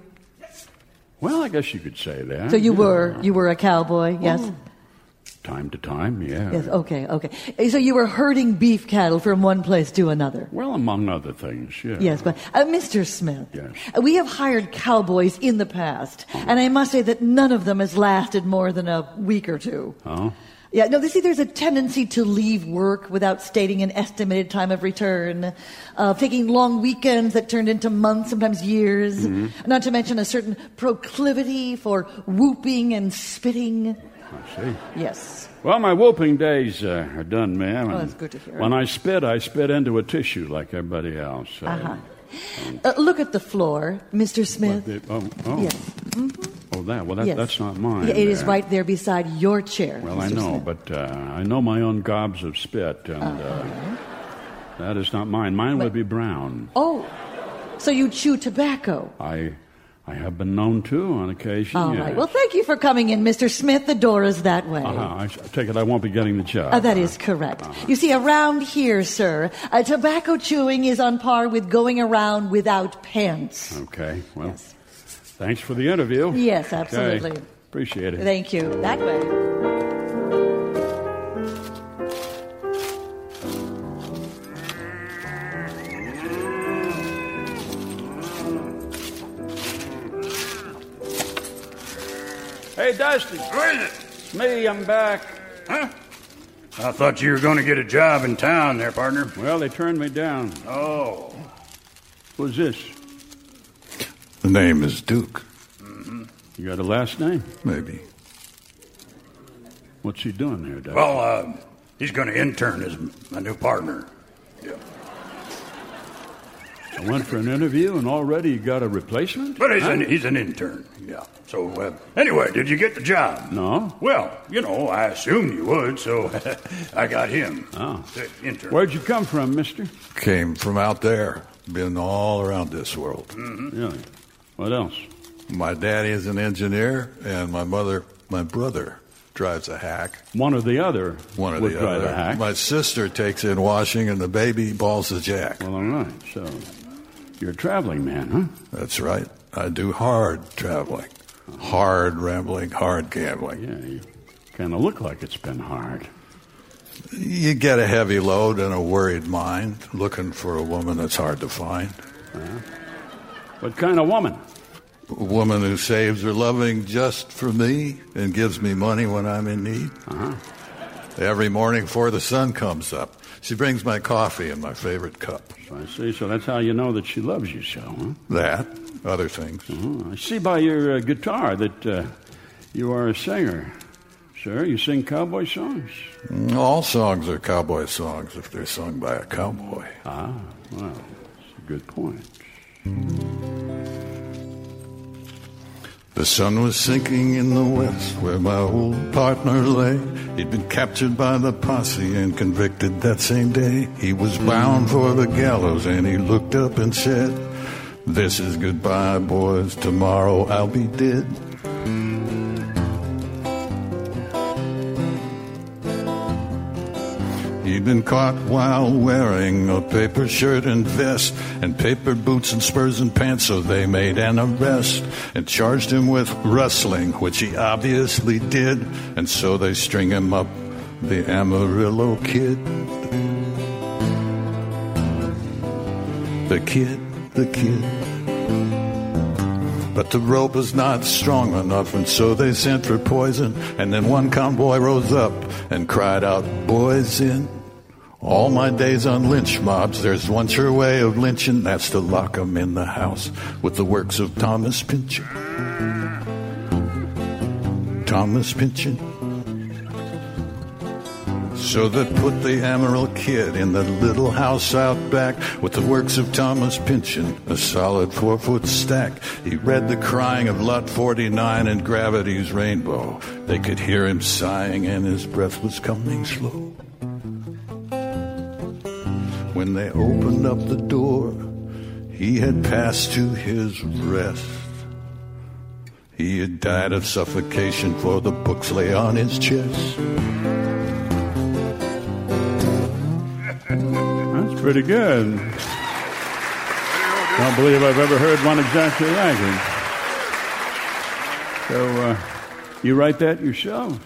Well, I guess you could say that. So you yeah. were you were a cowboy, yes? Oh. Time to time, yeah. Yes, okay, okay. So you were herding beef cattle from one place to another. Well, among other things, yeah. Yes, but uh, Mister Smith, Yes. uh, we have hired cowboys in the past, and I must say that none of them has lasted more than a week or two. Oh? Yeah, no, see, there's a tendency to leave work without stating an estimated time of return, uh, taking long weekends that turned into months, sometimes years, Mhm. not to mention a certain proclivity for whooping and spitting. I see. Yes. Well, my whooping days uh, are done, ma'am. Oh, and that's good to hear. When I spit, I spit into a tissue like everybody else. So. Uh-huh. Uh, look at the floor, Mister Smith. But the- oh, oh. Yes. Mhm. Oh, that. Well, that, Yes. that's not mine. Yeah, it is there. right there beside your chair. Well, I Mister know, Smith. but uh, I know my own gobs of spit, and uh, that is not mine. Mine would be brown. Oh, so you chew tobacco? I, I have been known to on occasion. All yes. right. Well, thank you for coming in, Mister Smith. The door is that way. Uh-huh. I, I take it I won't be getting the job. Uh, that is correct. You see, around here, sir, uh, tobacco chewing is on par with going around without pants. Okay. Well, thanks for the interview. Yes, Okay. absolutely. Appreciate it. Thank you. That way. Hey, Dusty. Where is it? It's me. I'm back. Huh? I thought you were going to get a job in town there, partner. Well, they turned me down. Oh. Who's this? The name is Duke. Mm-hmm. You got a last name? Maybe. What's he doing there, Dusty? Well, uh, He's going to intern as my new partner. Yeah. I went for an interview and already you got a replacement? But he's, Huh? an, he's an intern, yeah. So, uh, anyway, did you get the job? No. Well, you know, I assumed you would, so I got him. Oh. The intern. Where'd you come from, mister? Came from out there. Been all around this world. Mm-hmm. Really? What else? My daddy is an engineer, and my mother, my brother, drives a hack. One or the other One or would the drive other. a hack. My sister takes in washing, and the baby balls the jack. Well, all right. So, you're a traveling man, huh? That's right. I do hard traveling. Hard rambling, hard gambling. Yeah, you kind of look like it's been hard. You get a heavy load and a worried mind, looking for a woman that's hard to find. Uh, what kind of woman? A woman who saves her loving just for me and gives me money when I'm in need. Uh-huh. Every morning before the sun comes up, she brings my coffee in my favorite cup. So I see. So that's how you know that she loves you so, huh? That, other things. Uh-huh. I see by your uh, guitar that uh, you are a singer. Sir, you sing cowboy songs? All songs are cowboy songs if they're sung by a cowboy. Ah, well, that's a good point. The sun was sinking in the west where my old partner lay. He'd been captured by the posse and convicted that same day. He was bound for the gallows and he looked up and said, "This is goodbye, boys. Tomorrow I'll be dead." He'd been caught while wearing a paper shirt and vest and paper boots and spurs and pants, so they made an arrest and charged him with rustling, which he obviously did, and so they string him up, the Amarillo Kid. The kid, the kid. But the rope was not strong enough, and so they sent for poison, and then one cowboy rose up and cried out, "Boys in all my days on lynch mobs, there's one sure way of lynching, that's to lock 'em in the house with the works of Thomas Pynchon." Thomas Pynchon. So they put the Amarillo Kid in the little house out back with the works of Thomas Pynchon, a solid four-foot stack. He read the crying of Lot forty-nine and Gravity's Rainbow. They could hear him sighing and his breath was coming slow. When they opened up the door, he had passed to his rest. He had died of suffocation, for the books lay on his chest. That's pretty good. Don't believe I've ever heard one exactly like it. So, uh, you write that yourself?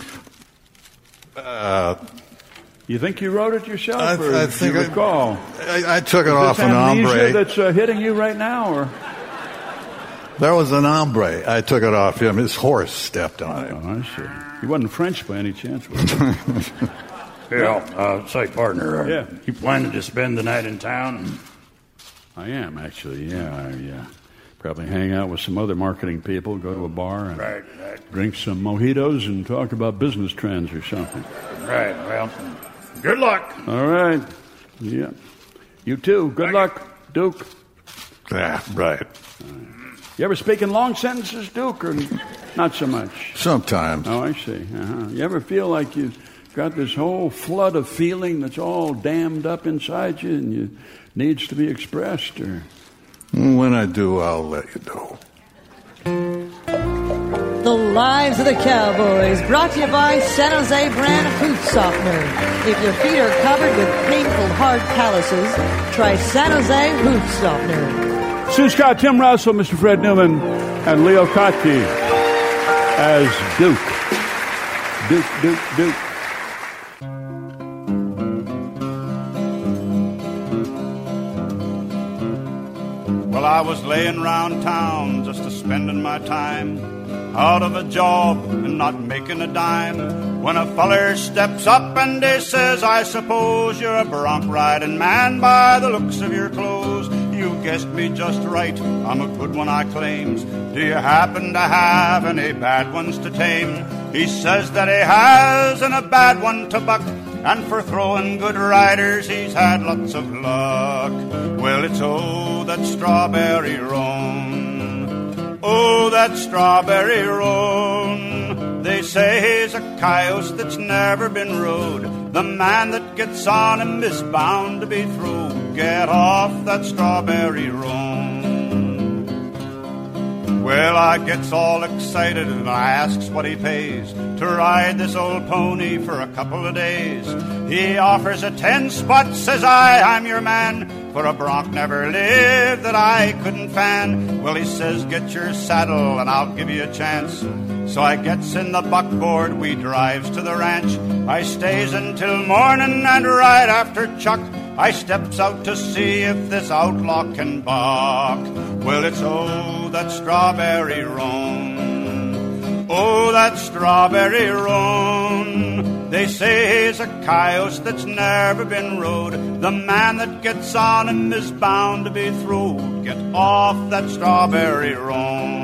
Uh... You think you wrote it yourself, I, or I do think you recall? I, I took it Is off this an amnesia hombre. that's uh, hitting you right now, or There was an hombre. I took it off him. His horse stepped on it. Oh, I see. He wasn't French by any chance, was he? Yeah, uh, say, partner, uh, Yeah. you planning to spend the night in town? I am, actually, yeah. I uh, probably hang out with some other marketing people, go to a bar, and Right, right. drink some mojitos and talk about business trends or something. Right, well, good luck. All right. Yeah. You too. Good luck, Duke. Yeah, right. You ever speak in long sentences, Duke, or not so much? Sometimes. Oh, I see. Uh-huh. You ever feel like you've got this whole flood of feeling that's all dammed up inside you and you needs to be expressed, or? When I do, I'll let you know. The Lives of the Cowboys, brought to you by San Jose brand Boot Softener. If your feet are covered with painful hard calluses, try San Jose Boot Softener. Sue Scott, Tim Russell, Mister Fred Newman, and Leo Kottke as Duke. Duke, Duke, Duke. Well, I was laying round town just a spending my time, out of a job and not making a dime, when a feller steps up and he says, "I suppose you're a bronc riding man by the looks of your clothes. You guessed me just right, I'm a good one, I claims. Do you happen to have any bad ones to tame?" He says that he has, and a bad one to buck. and for throwing good riders he's had lots of luck. Well, it's oh, that strawberry roan, oh, that strawberry roan. They say he's a cayuse that's never been rode. The man that gets on him is bound to be through. Get off that strawberry roan. Well, I gets all excited and I asks what he pays to ride this old pony for a couple of days. He offers a ten spot, says I, I'm your man, for a bronc never lived that I couldn't fan. Well, he says, get your saddle and I'll give you a chance. So I gets in the buckboard, we drives to the ranch. I stays until morning, and right after chuck I steps out to see if this outlaw can buck. Well, it's oh, that strawberry roan, oh, that strawberry roan. They say he's a cayuse that's never been rode. The man that gets on him is bound to be through. Get off that strawberry roan.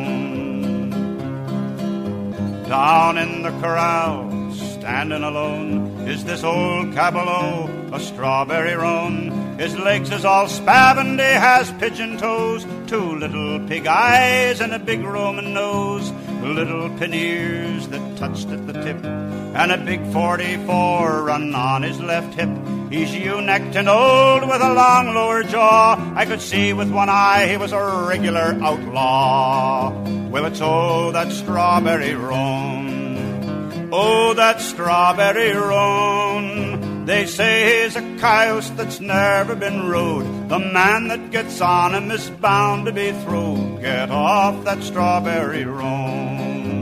Down in the corral, standing alone, is this old caballot, a strawberry roan. His legs is all spavined, he has pigeon toes, two little pig eyes and a big Roman nose, little pin ears that touched at the tip, and a big forty-four run on his left hip. He's ewe-necked and old with a long lower jaw. I could see with one eye he was a regular outlaw. Well, it's oh, that strawberry roan, oh, that strawberry roan. They say he's a cayuse that's never been rode. The man that gets on him is bound to be through. Get off that strawberry roan.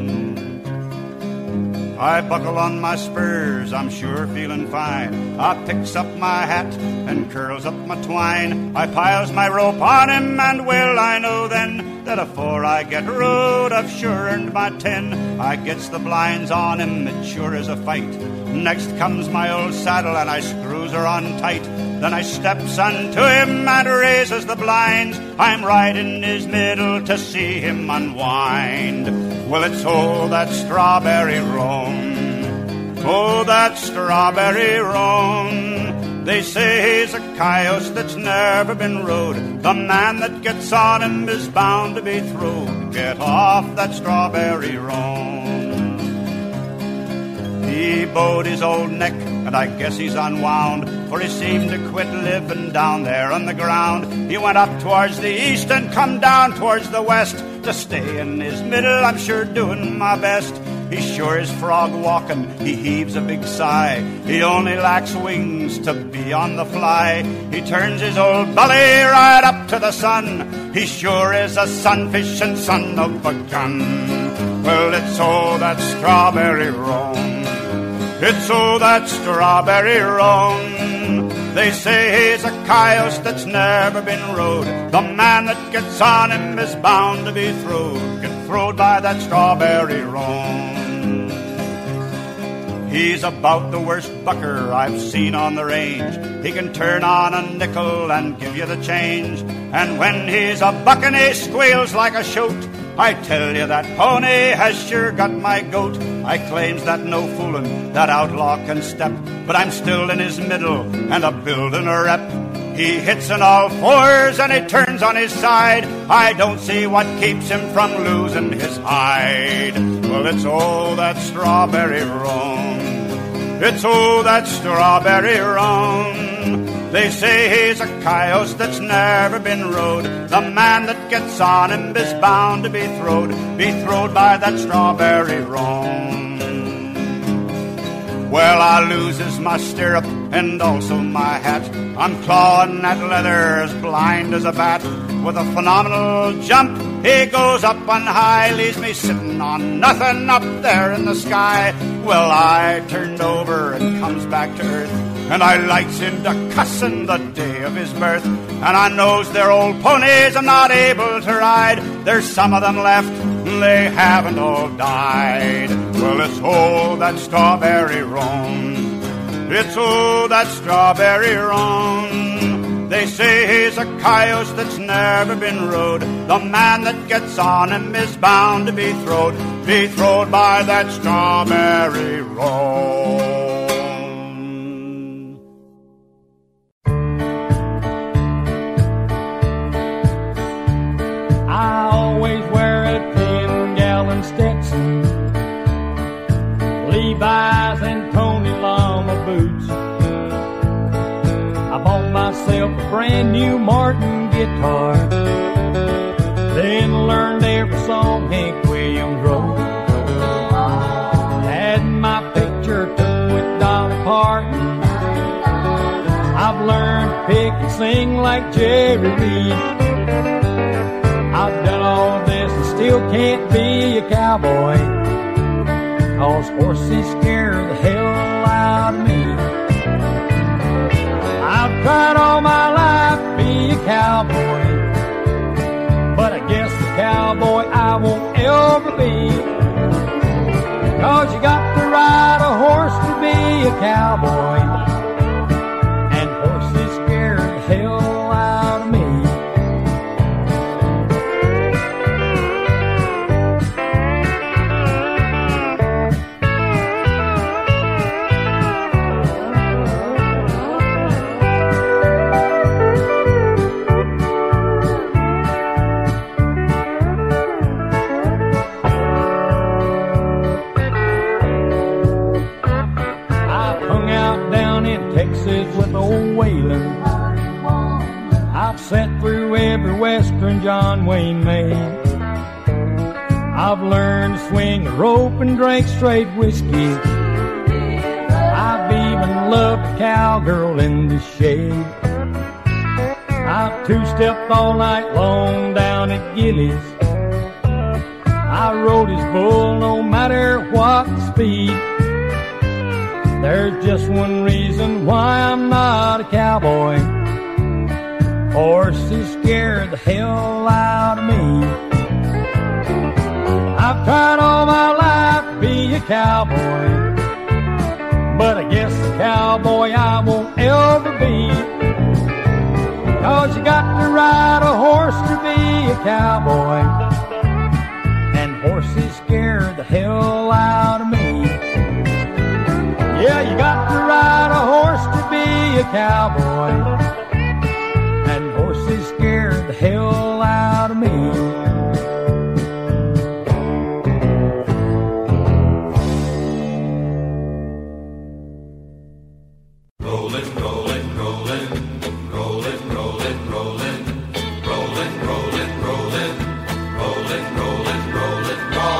I buckle on my spurs, I'm sure feeling fine. I picks up my hat and curls up my twine. I piles my rope on him, and well I know then that afore I get rode I've sure earned my ten. I gets the blinds on him, it sure is a fight. Next comes my old saddle and I screws her on tight. Then I steps unto him and raises the blinds. I'm right in his middle to see him unwind. Well, it's oh, that strawberry roan, oh, that strawberry roan. They say he's a cayuse that's never been rode. The man that gets on him is bound to be through. Get off that strawberry roan. He bowed his old neck, and I guess he's unwound, for he seemed to quit living down there on the ground. He went up towards the east and come down towards the west. To stay in his middle, I'm sure doing my best. He sure is frog walking, he heaves a big sigh. He only lacks wings to be on the fly. He turns his old belly right up to the sun. He sure is a sun-fishing son of a gun. Well, it's oh, that strawberry roan, it's oh, that strawberry roan. They say he's a cayuse that's never been rode. The man that gets on him is bound to be throwed. Get throwed by that strawberry roan. He's about the worst bucker I've seen on the range. He can turn on a nickel and give you the change. And when he's a bucking, he squeals like a shoat. I tell you that pony has sure got my goat. I claims that no foolin' that outlaw can step, but I'm still in his middle and a buildin' a rep. He hits on all fours and he turns on his side. I don't see what keeps him from losing his hide. Well, it's oh, that strawberry roan, it's oh, that strawberry roan. They say he's a cayuse that's never been rode. The man that gets on him is bound to be throwed, be throwed by that strawberry roan. Well, I loses my stirrup and also my hat. I'm clawing at leather as blind as a bat. With a phenomenal jump, he goes up on high, leaves me sitting on nothing up there in the sky. Well, I turned over and comes back to earth, and I lights into cussin' the day of his birth. And I knows their old ponies I'm not able to ride. There's some of them left, they haven't all died. Well, it's oh, that strawberry roan, it's oh, that strawberry roan. They say he's a cayuse that's never been rode. The man that gets on him is bound to be throwed, be throwed by that strawberry roan. Levi's and Tony Lama boots. I bought myself a brand new Martin guitar, then learned every song Hank Williams wrote. Had my picture took with Dolly Parton. I've learned to pick and sing like Jerry Reed. I've done all this and still can't be a cowboy, 'cause horses scare the hell out of me. I've tried all my life to be a cowboy, but I guess the cowboy I won't ever be. 'Cause you got to ride a horse to be a cowboy, and horses scare the hell out of me. With old Waylon, I've sat through every western John Wayne made. I've learned to swing a rope and drink straight whiskey. I've even loved a cowgirl in the shade. I've two-stepped all night long down at Gillies. I rode his bull no matter what the speed. There's just one reason why I'm not a cowboy. Horses scare the hell out of me. I've tried all my life to be a cowboy, but I guess a cowboy I won't ever be. 'Cause you got to ride a horse to be a cowboy, and horses scare the hell out of me. Yeah, you got to ride a horse to be a cowboy, and horses scare the hell out of me. Rollin', rollin', rollin', rollin', rollin', rollin', rollin', rollin', rollin', rollin', rollin', rollin',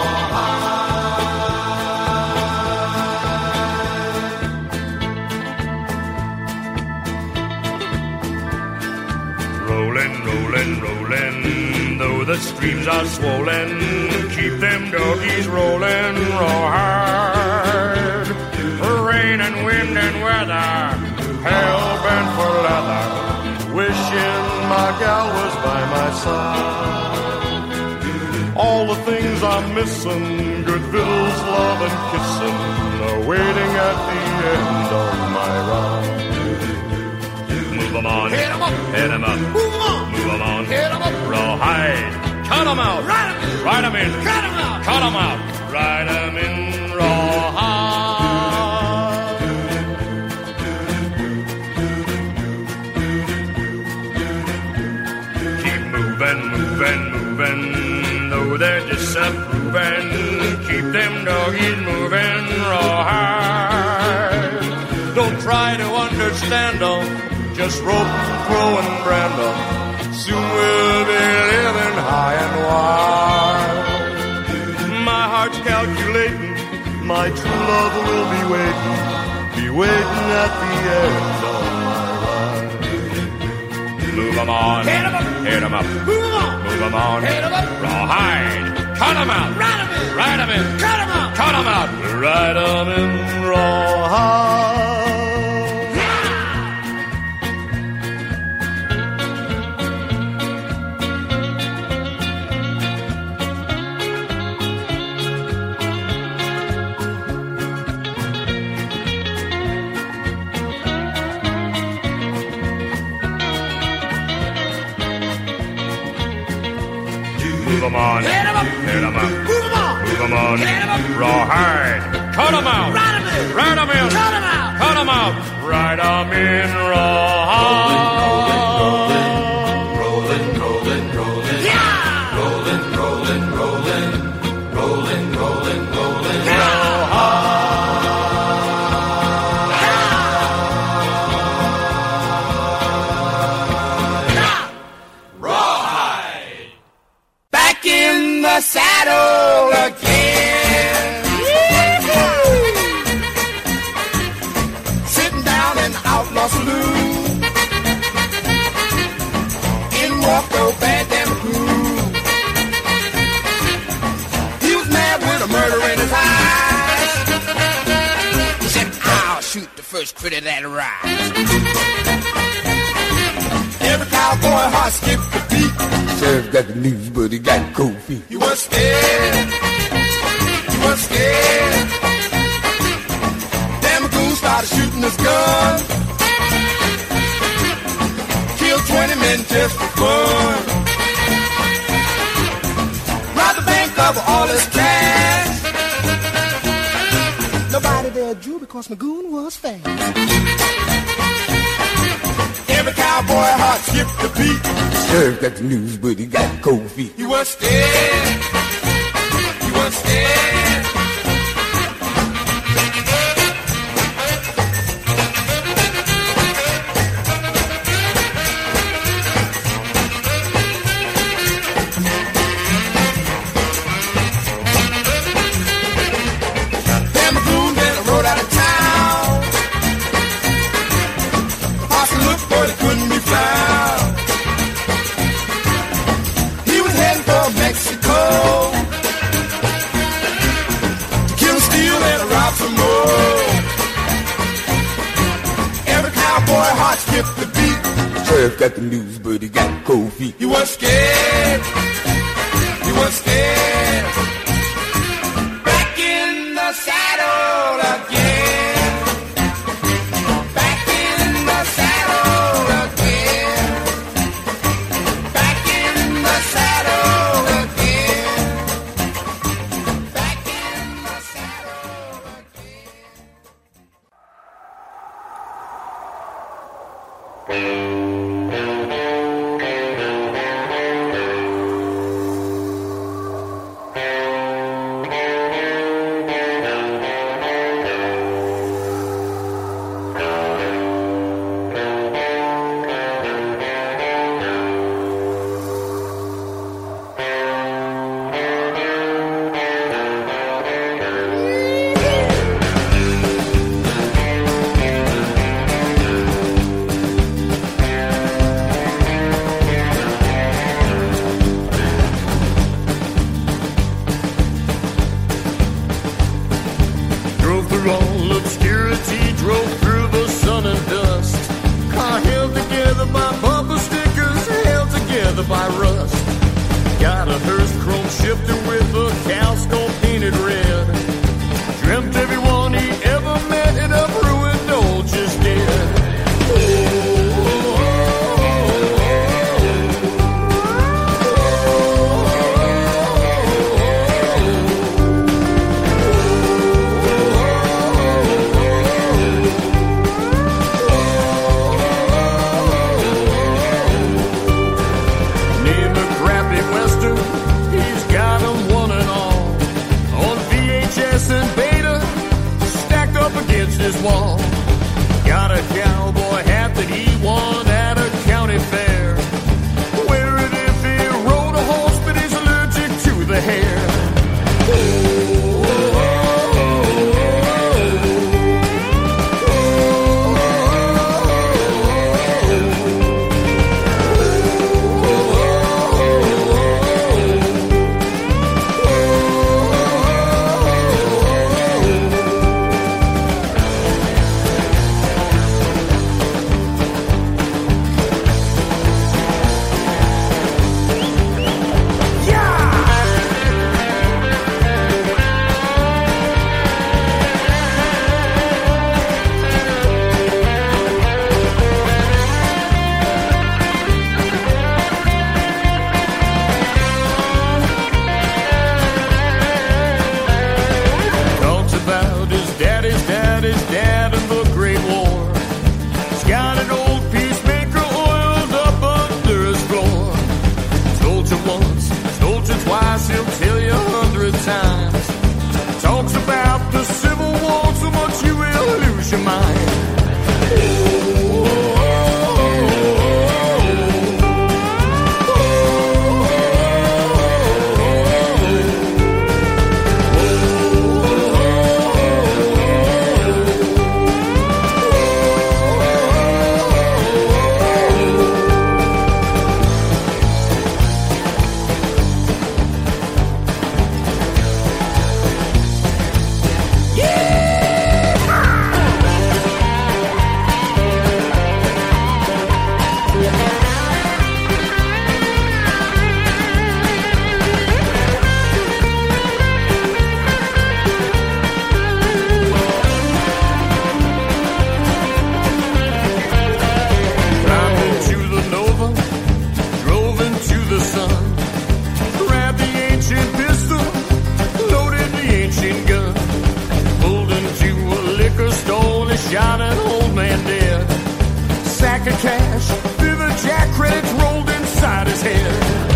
Rollin', rollin', rollin', though the streams are swollen, keep them doggies rollin' raw hard. For rain and wind and weather, hell bent for leather, wishing my gal was by my side. All the things I'm missing, good victuals, love and kissing, are waiting at the end of my ride. Move 'em on, hit 'em up, hit 'em up, move 'em on, move 'em on, hit 'em up, rawhide, cut 'em out, ride 'em in, ride 'em in, cut 'em out, cut 'em out, ride 'em in, rawhide. Keep moving, moving, moving, though they're disapproving, keep them doggies moving, rawhide. Don't try to understand them, just rope, throw, and brand them. Soon we'll be living high and wide. My heart's calculating, my true love will be waiting, be waiting at the end of my ride. Move 'em on, hit 'em up, hit 'em up, move 'em on, move 'em on, hit 'em up, rawhide, cut 'em out, ride 'em in, ride 'em in, cut 'em out, cut 'em out, ride 'em in, rawhide. Move 'em on, hit 'em up, hit 'em up, move 'em on, move 'em on, hit 'em up, rawhide, cut 'em out, ride 'em in, ride 'em in, cut 'em out, cut 'em out, ride 'em in, rawhide. Rollin', rollin', rollin', yeah! Rollin', rollin', rollin', rollin', rollin', rollin', rawhide. first critter that ride. Every cowboy heart skipped the beat. Sheriff got the news, but he got cold feet. He was scared. He was scared. Damn goon started shooting his gun. Killed twenty men just for fun. Robbed the bank of all his cash. Nobody there drew because Magoon was fast. Every cowboy heart skipped the beat. Sheriff got the news, but he got cold feet. He was scared. He was scared. Damn Magoon then rode out of town. The posse looked, but he couldn't be found. He was heading for Mexico to kill, steal, and rob some more. Every cowboy heart skipped the beat. Sheriff got the news, but he got cold feet. He was scared. He was scared. Back in the saddle again. Back in the saddle again. Back in the saddle again. Back in the saddle Drove through all obscurity, drove through the sun and dust. Car held together by bumper stickers, held together by rust. Got a hearse chrome shifter with a cow skull painted red. Dreamt everyone he ever met in a ruined old just dead. Name a crappy western, he's got 'em one and all. On V H S and beta, stacked up against his wall. Got a cowboy hat that he won at a county fair. Wear it if he rode a horse, but he's allergic to the hair. Talks about his daddy's daddy's dad in the Great War. He's got an old peacemaker oiled up under his floor. Told you once, told you twice, he'll tell you a hundred times. Talks about the Civil War so much you will lose your mind. sack of cash. Viva Jack credits rolled inside his head.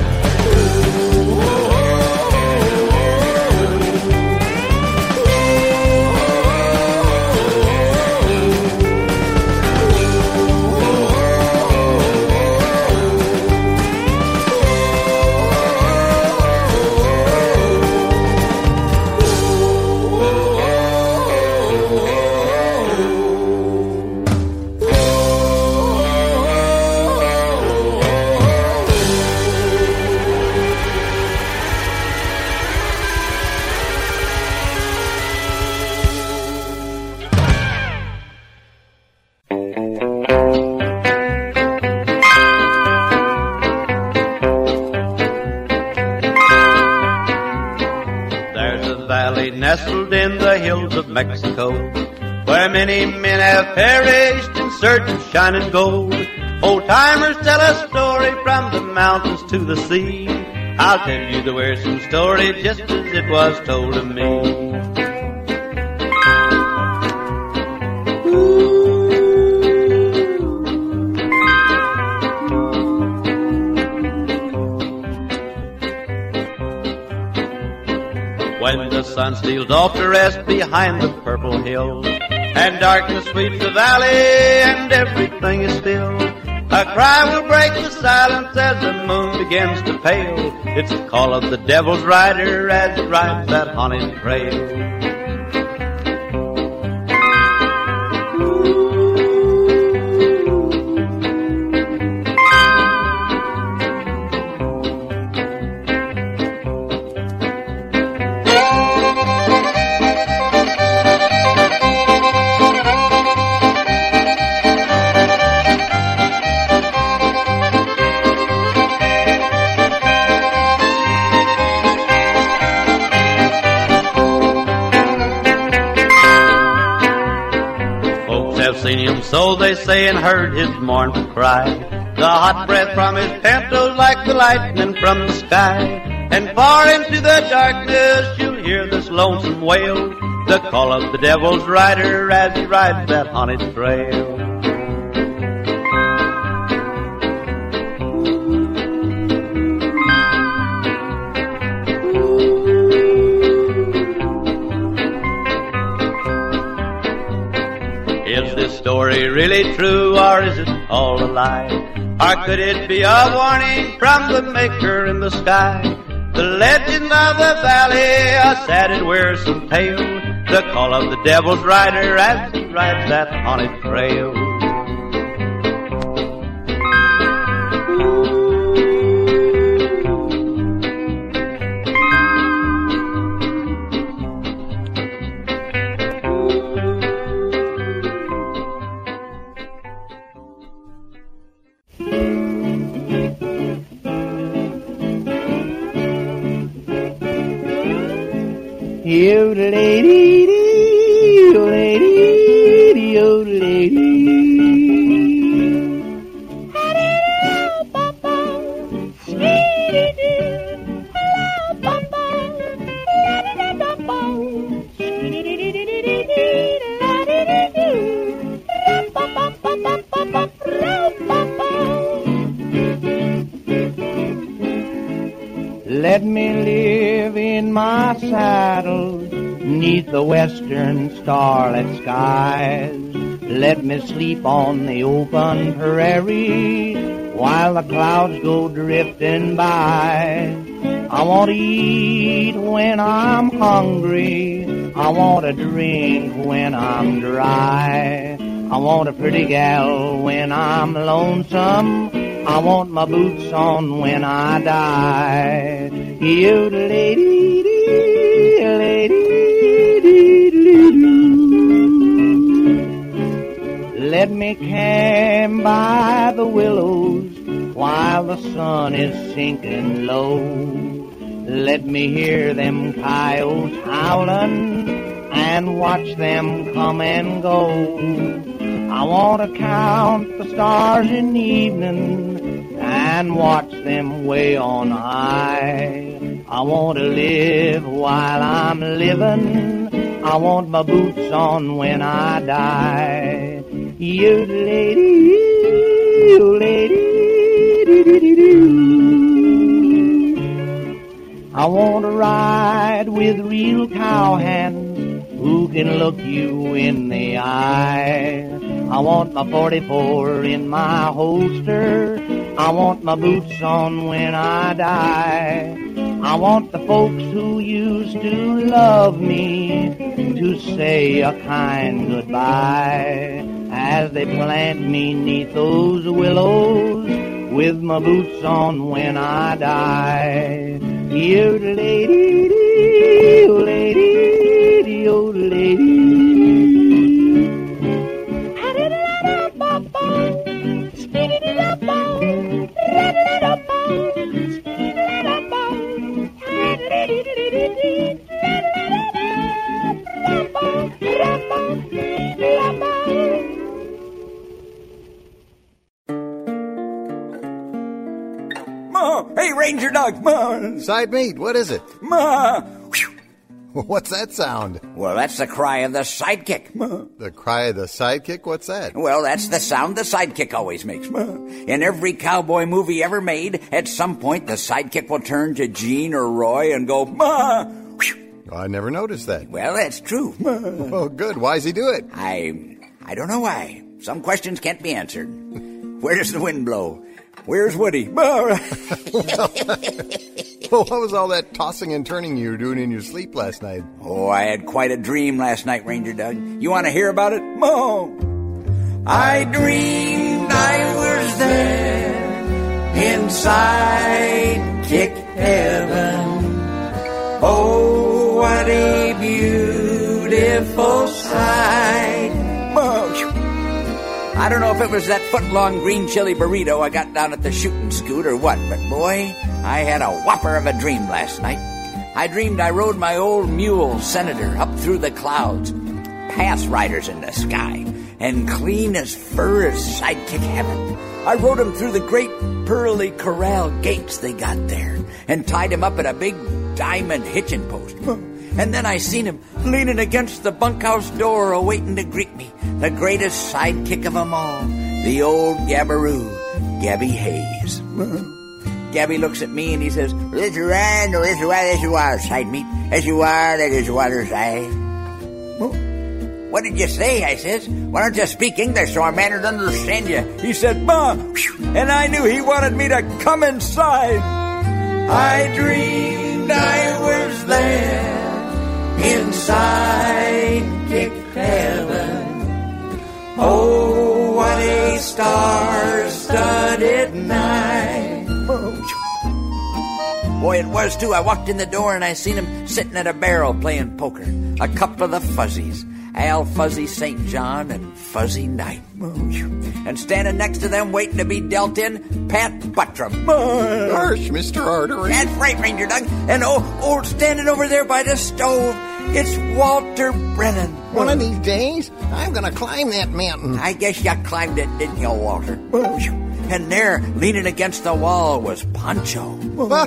Nestled in the hills of Mexico, where many men have perished in search of shining gold. Old-timers tell a story from the mountains to the sea. I'll tell you the wearisome story just as it was told to me. When the sun steals off to rest behind the purple hill, and darkness sweeps the valley and everything is still, a cry will break the silence as the moon begins to pale. It's the call of the devil's rider as it rides that haunted trail. Seen him, so they say, and heard his mournful cry. The hot breath from his pantos like the lightning from the sky. And far into the darkness you'll hear this lonesome wail, the call of the devil's rider as he rides that haunted trail. Is this story really true, or is it all a lie? Or could it be a warning from the maker in the sky? The legend of the valley, a sad and wearisome tale, the call of the devil's rider as he rides that haunted trail. Yodelady, yodelady, yodelady. Hello, Bumbo, skiddy-doo. Hello, Bumbo, la-da-da-bumbo, skiddy-dee-dee-dee-dee, la-dee-dee-doo. Rum-bum-bum-bum-bum-bum-rum-bum-bum. Let me live in my saddle, 'neath the western starlit skies. Let me sleep on the open prairie while the clouds go drifting by. I want to eat when I'm hungry. I want to drink when I'm dry. I want a pretty gal when I'm lonesome. I want my boots on when I die. Yodelady, lady. Let me camp by the willows while the sun is sinking low. Let me hear them coyotes howling and watch them come and go. I want to count the stars in the evening and watch them way on high. I want to live while I'm living. I want my boots on when I die. You lady, I want to ride with real cowhands who can look you in the eye. I want my forty-four in my holster. I want my boots on when I die. I want the folks who used to love me to say a kind goodbye as they plant me 'neath those willows with my boots on when I die. Yo-de-lady, oh-lady, oh-lady. Ma! Hey, Ranger Dog! Ma! Side meat, what is it? Ma! What's that sound? Well, that's the cry of the sidekick. Ma. The cry of the sidekick? What's that? Well, that's the sound the sidekick always makes. Ma. In every cowboy movie ever made, at some point the sidekick will turn to Gene or Roy and go, Ma! I never noticed that. Well, that's true. Ma. Well, good. Why does he do it? I... I don't know why. Some questions can't be answered. Where does the wind blow? Where's Woody? Well, what was all that tossing and turning you were doing in your sleep last night? Oh, I had quite a dream last night, Ranger Doug. You want to hear about it? Mo! I dreamed I was there inside Kick Heaven. Oh, what a beautiful sight. Mo! I don't know if it was that foot-long green chili burrito I got down at the shooting scoot or what, but boy, I had a whopper of a dream last night. I dreamed I rode my old mule, Senator, up through the clouds, past riders in the sky, and clean as fur as sidekick heaven. I rode him through the great pearly corral gates they got there, and tied him up at a big diamond hitching post. And then I seen him leaning against the bunkhouse door awaiting to greet me, the greatest sidekick of them all, the old Gabbaroo, Gabby Hayes. Gabby looks at me and he says, "This you are, no, this you are, this you are, side meat. This you are, that is water side." "What did you say?" I says. "Why don't you speak English so our man would understand you?" He said, "Ma," and I knew he wanted me to come inside. I dreamed I was there inside Kick Heaven. Oh, what a star-studded night. Boy, it was, too. I walked in the door and I seen him sitting at a barrel playing poker. A couple of the Fuzzies, Al Fuzzy Saint John and Fuzzy Knight. And standing next to them waiting to be dealt in, Pat Buttram. Gosh, Mister Artery. That's right, Ranger Doug. And oh, oh, standing over there by the stove, it's Walter Brennan. One of these days, I'm going to climb that mountain. I guess you climbed it, didn't you, Walter? And there, leaning against the wall, was Pancho.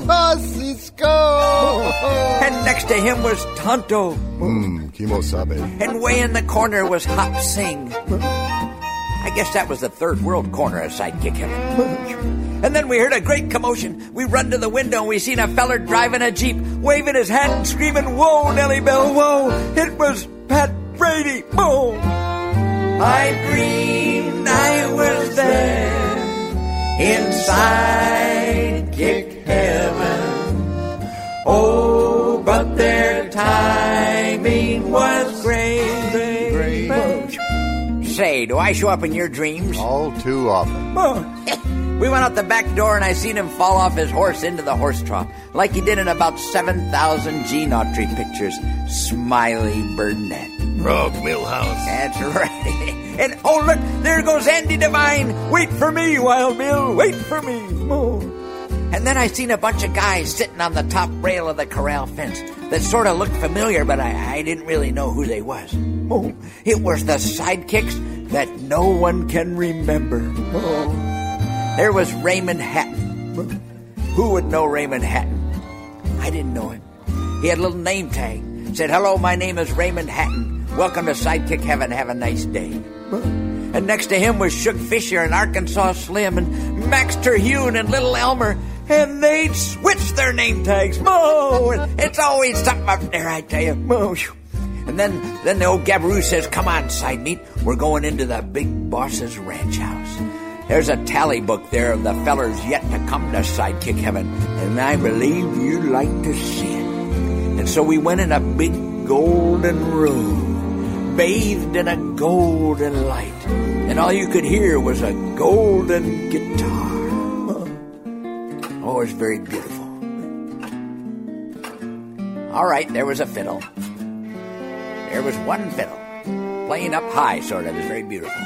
Cisco! And next to him was Tonto. Mmm, Kimosabe. And way in the corner was Hop Sing. I guess that was the third world corner of Sidekick Heaven. And then we heard a great commotion. We run to the window and we seen a feller driving a Jeep, waving his hat and screaming, "Whoa, Nellie Bell, whoa!" It was Pat Brady. Whoa! I dreamed I was there inside Kick Heaven. Oh, but their timing was great. great. great. Say, do I show up in your dreams? All too often. Oh. We went out the back door and I seen him fall off his horse into the horse trough, like he did in about seven thousand Gene Autry pictures. Smiley Burnett. Frog Millhouse. That's right. And oh, look, there goes Andy Devine. Wait for me, Wild Bill. Wait for me. Oh. And then I seen a bunch of guys sitting on the top rail of the corral fence that sort of looked familiar, but I, I didn't really know who they was. Oh, it was the sidekicks that no one can remember. Oh. There was Raymond Hatton. Who would know Raymond Hatton? I didn't know him. He had a little name tag. Said, "Hello, my name is Raymond Hatton. Welcome to Sidekick Heaven. Have a nice day." And next to him was Shug Fisher and Arkansas Slim and Max Terhune and Little Elmer. And they'd switch their name tags. Moo! It's always something up there, I tell you. Moo! And then, then the old Gabaroo says, come on, side meat. We're going into the big boss's ranch house. There's a tally book there of the fellers yet to come to Sidekick Heaven. And I believe you'd like to see it. And so we went in a big golden room, bathed in a golden light. And all you could hear was a golden guitar. Oh, it was very beautiful. All right, there was a fiddle. There was one fiddle, playing up high, sort of. It was very beautiful.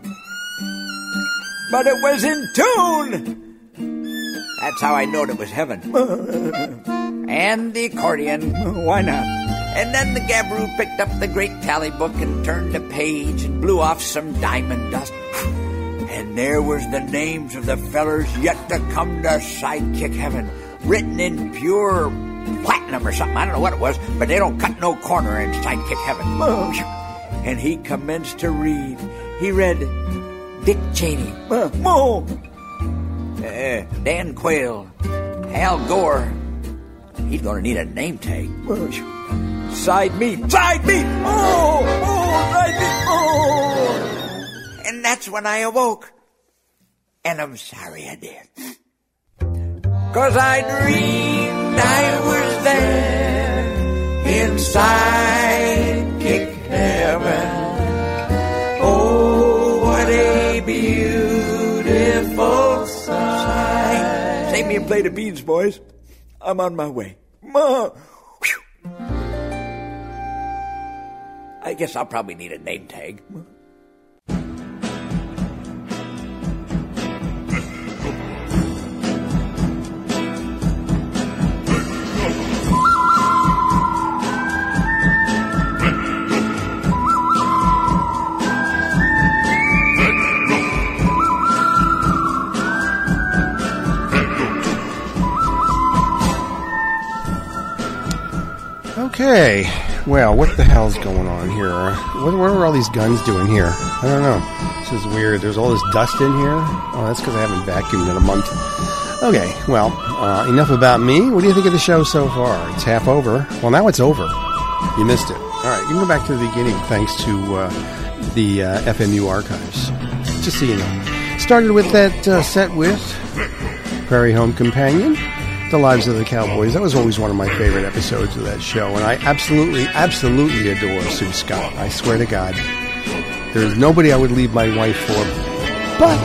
But it was in tune! That's how I knowed it was heaven. And the accordion, why not? And then the Gabaroo picked up the great tally book and turned a page and blew off some diamond dust. And there was the names of the fellers yet to come to Sidekick Heaven, written in pure platinum or something. I don't know what it was, but they don't cut no corner in Sidekick Heaven. And he commenced to read. He read Dick Cheney, uh, Dan Quayle, Al Gore. He's going to need a name tag. Side meat, side meat, oh, oh, side meat, oh. And that's when I awoke. And I'm sorry I did. 'Cause I dreamed I was there inside Sidekick Heaven. Oh, what a beautiful sight. Save me a plate of beans, boys. I'm on my way. I guess I'll probably need a name tag. Okay, well, what the hell's going on here? What, what are all these guns doing here? I don't know. This is weird. There's all this dust in here. Oh, that's because I haven't vacuumed in a month. Okay, well, uh, enough about me. What do you think of the show so far? It's half over. Well, now it's over. You missed it. All right, you can go back to the beginning thanks to uh, the uh, F M U archives. Just so you know. Started with that uh, set with Prairie Home Companion. The Lives of the Cowboys. That was always one of my favorite episodes of that show, and I absolutely, absolutely adore Sue Scott. I swear to God. There's nobody I would leave my wife for. But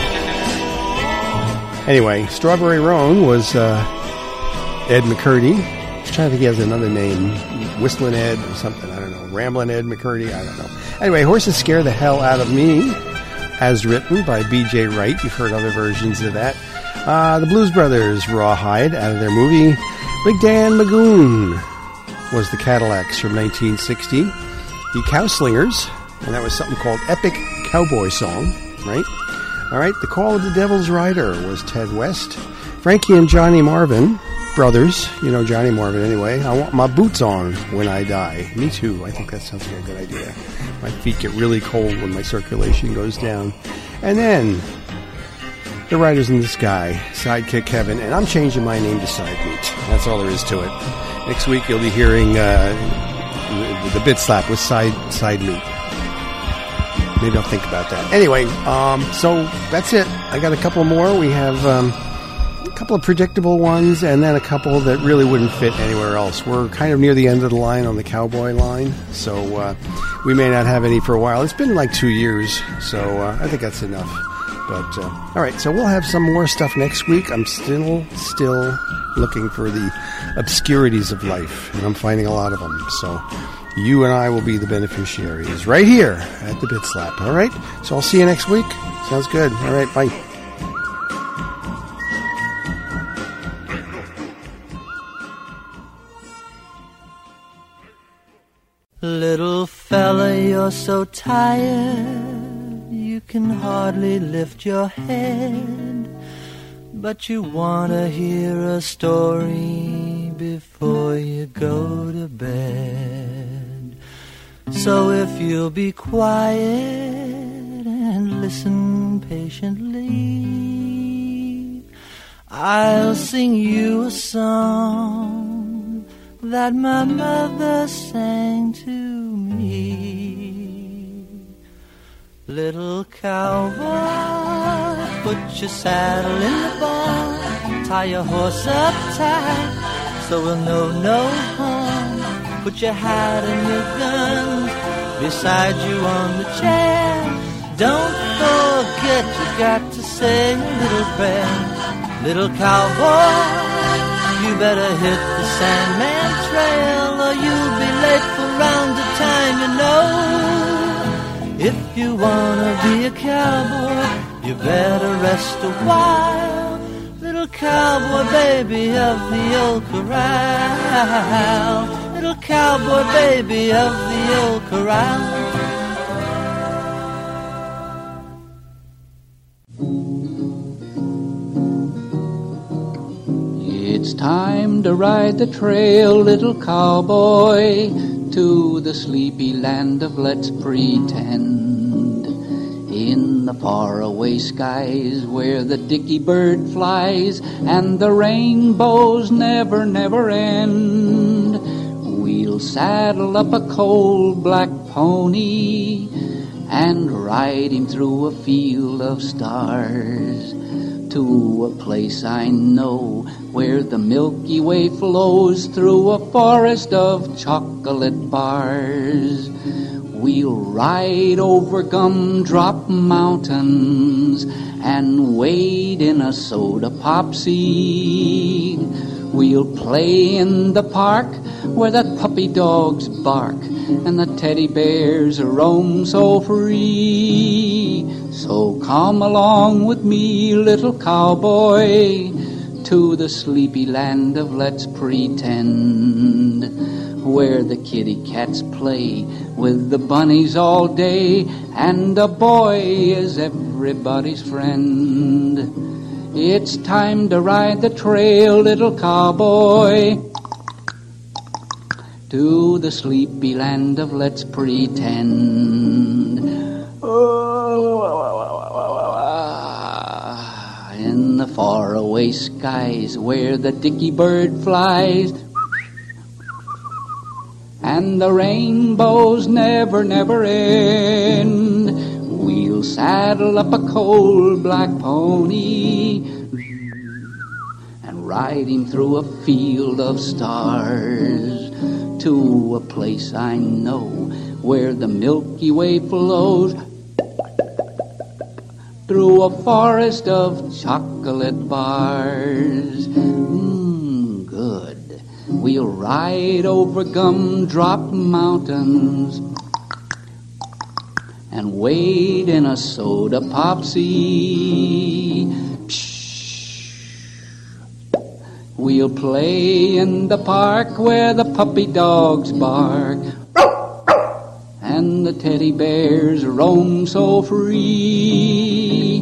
anyway, Strawberry Roan was uh, Ed McCurdy. I was trying to think he has another name. Whistling Ed or something. I don't know. Rambling Ed McCurdy. I don't know. Anyway, Horses Scare the Hell Out of Me, as written by B J Wright. You've heard other versions of that. Uh, the Blues Brothers, Rawhide, out of their movie. Big Dan Magoon was the Cadillacs from nineteen sixty. The Cowslingers, and that was something called Epic Cowboy Song, right? All right, The Call of the Devil's Rider was Ted West. Frankie and Johnny Marvin, brothers, you know Johnny Marvin anyway. I Want My Boots On When I Die. Me too, I think that sounds like a good idea. My feet get really cold when my circulation goes down. And then The Riders in the Sky, Sidekick Heaven, and I'm changing my name to Side Meat. That's all there is to it. Next week you'll be hearing uh, the, the Bit Slap with Side Side Meat. Maybe I'll think about that. Anyway, um, so that's it. I got a couple more. We have um, a couple of predictable ones, and then a couple that really wouldn't fit anywhere else. We're kind of near the end of the line on the cowboy line, so uh, we may not have any for a while. It's been like two years, so uh, I think that's enough. But, uh, all right, so we'll have some more stuff next week. I'm still, still looking for the obscurities of life, and I'm finding a lot of them. So you and I will be the beneficiaries right here at the Bit Slap, all right? So I'll see you next week. Sounds good. All right, bye. Little fella, you're so tired you can hardly lift your head, but you want to hear a story before you go to bed. So if you'll be quiet and listen patiently. I'll sing you a song that my mother sang to me. Little cowboy, put your saddle in the barn, tie your horse up tight so we'll know no harm. Put your hat and your gun beside you on the chair. Don't forget you got to say a little prayer. Little cowboy, you better hit the Sandman Trail or you'll be late for round the time, you know. If you wanna be a cowboy, you better rest a while. Little cowboy baby of the old corral. Little cowboy baby of the old corral. It's time to ride the trail, little cowboy, to the sleepy land of let's pretend. In the faraway skies where the dicky bird flies and the rainbows never, never end, we'll saddle up a coal black pony and ride him through a field of stars to a place I know where the Milky Way flows through a forest of chocolate bars. We'll ride over gumdrop mountains and wade in a soda pop sea. We'll play in the park where the puppy dogs bark and the teddy bears roam so free. So come along with me, little cowboy, to the sleepy land of let's pretend, where the kitty cats play with the bunnies all day and a boy is everybody's friend. It's time to ride the trail, little cowboy, to the sleepy land of let's pretend. In the faraway skies where the dicky bird flies and the rainbows never, never end, we'll saddle up a coal black pony and ride him through a field of stars to a place I know where the Milky Way flows through a forest of chocolate bars. Mmm, good. We'll ride over gumdrop mountains and wade in a soda pop sea. We'll play in the park where the puppy dogs bark and the teddy bears roam so free.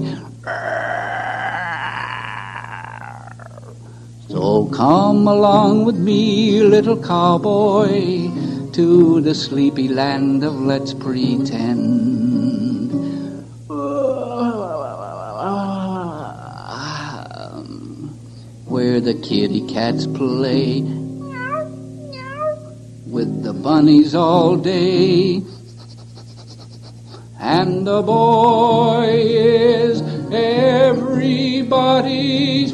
So come along with me, little cowboy, to the sleepy land of let's pretend, where the kitty cats play with the bunnies all day and the boy is everybody's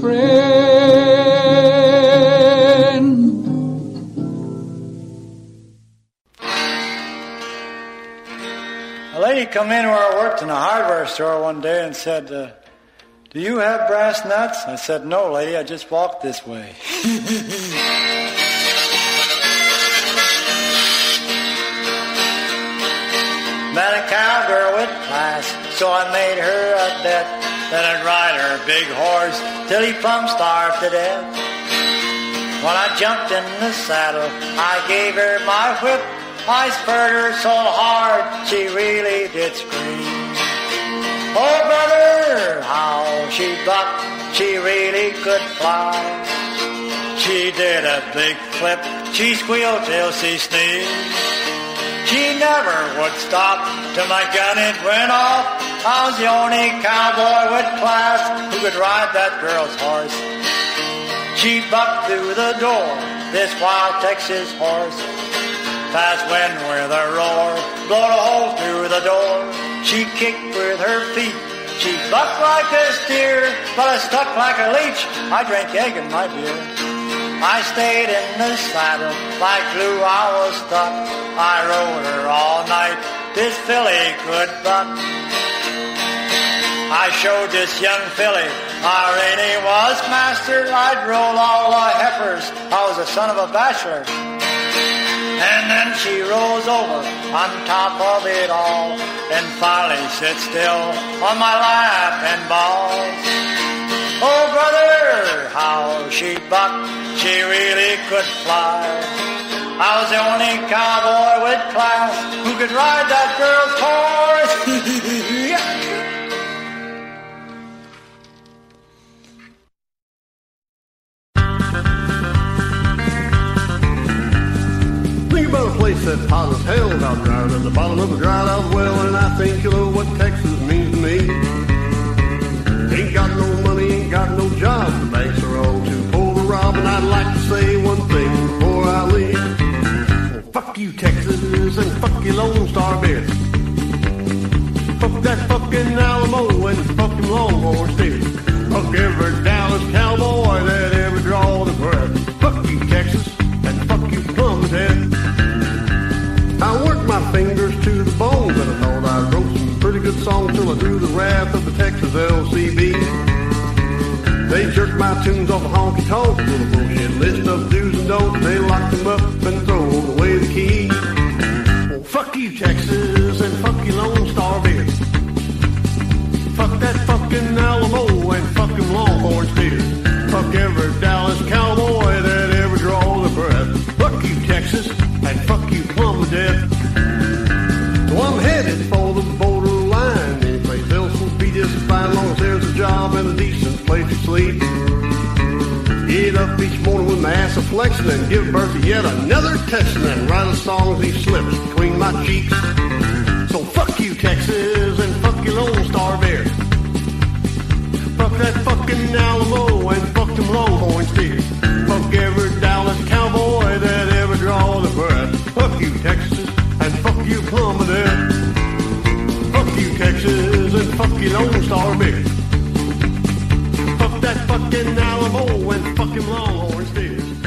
friend. A lady come in where I worked in a hardware store one day and said, uh, do you have brass nuts? I said, no, lady, I just walked this way. Met a cowgirl with class, so I made her a bet that I'd ride her big horse till he plumb starved to death. When I jumped in the saddle, I gave her my whip. I spurred her so hard, she really did scream. Oh, brother, how she bucked, she really could fly. She did a big flip, she squealed till she sneezed. She never would stop till my gun it went off I was the only cowboy with class who could ride that girl's horse. She bucked through the door, this wild Texas horse. Fast wind with a roar, blowed a hole through the door. She kicked with her feet, she bucked like a steer, but I stuck like a leech. I drank egg in my beer. I stayed in the saddle like glue. I was stuck. I rode her all night. This filly could buck. I showed this young filly I really was master. I'd roll all the heifers. I was the son of a bachelor. And then she rose over on top of it all and finally sit still on my lap and balls. Oh, brother, how she bucked. She really could fly. I was the only cowboy with class who could ride that girl's horse. Think about a place that's hot as hell down there at the bottom of a dried out well, and I think you know what Texas means to me. Ain't got no money, ain't got no job, the banks are all too full to rob, and I'd like to say one thing before I leave. Well, fuck you, Texas, and fuck you, Lone Star Bears. Fuck that fucking Alamo and fuck them Longhorn Steers. Fuck every Dallas cowboy that ever drawed a breath. Fuck you, Texas, and fuck you, Plumstead. I worked my fingers to the bone, but I thought I wrote some pretty good songs till I drew the wrath of the Texas L C B. They jerked my tunes off a honky tonk with a bullshit list of do's and don'ts. They locked them up and thrown away the key. Well, fuck you, Texas, and fuck you, Lone Star Bears. Fuck that fucking Alamo and fucking Longhorn Steers. Fuck every Dallas cowboy that ever draws a breath. Fuck you, Texas, and fuck you, Plumstead. So I'm headed for the borderline. Any place else will be just fine, as long as there's a job and a decent place to sleep. Get up each morning with my ass a-flexing and give birth to yet another Texan and write a song as he slips between my cheeks. So fuck you, Texas, and fuck you, Lone Star Bears. Fuck that fucking Alamo and fuck them Longhorn Steers. Fuck every Dallas cowboy that ever draws a breath. Fuck you, Texas, and fuck you, Plumstead. Fuck you, Texas, and fuck you, Lone Star Bears. Fuck that fucking Alamo and fuck them Longhorn Steers.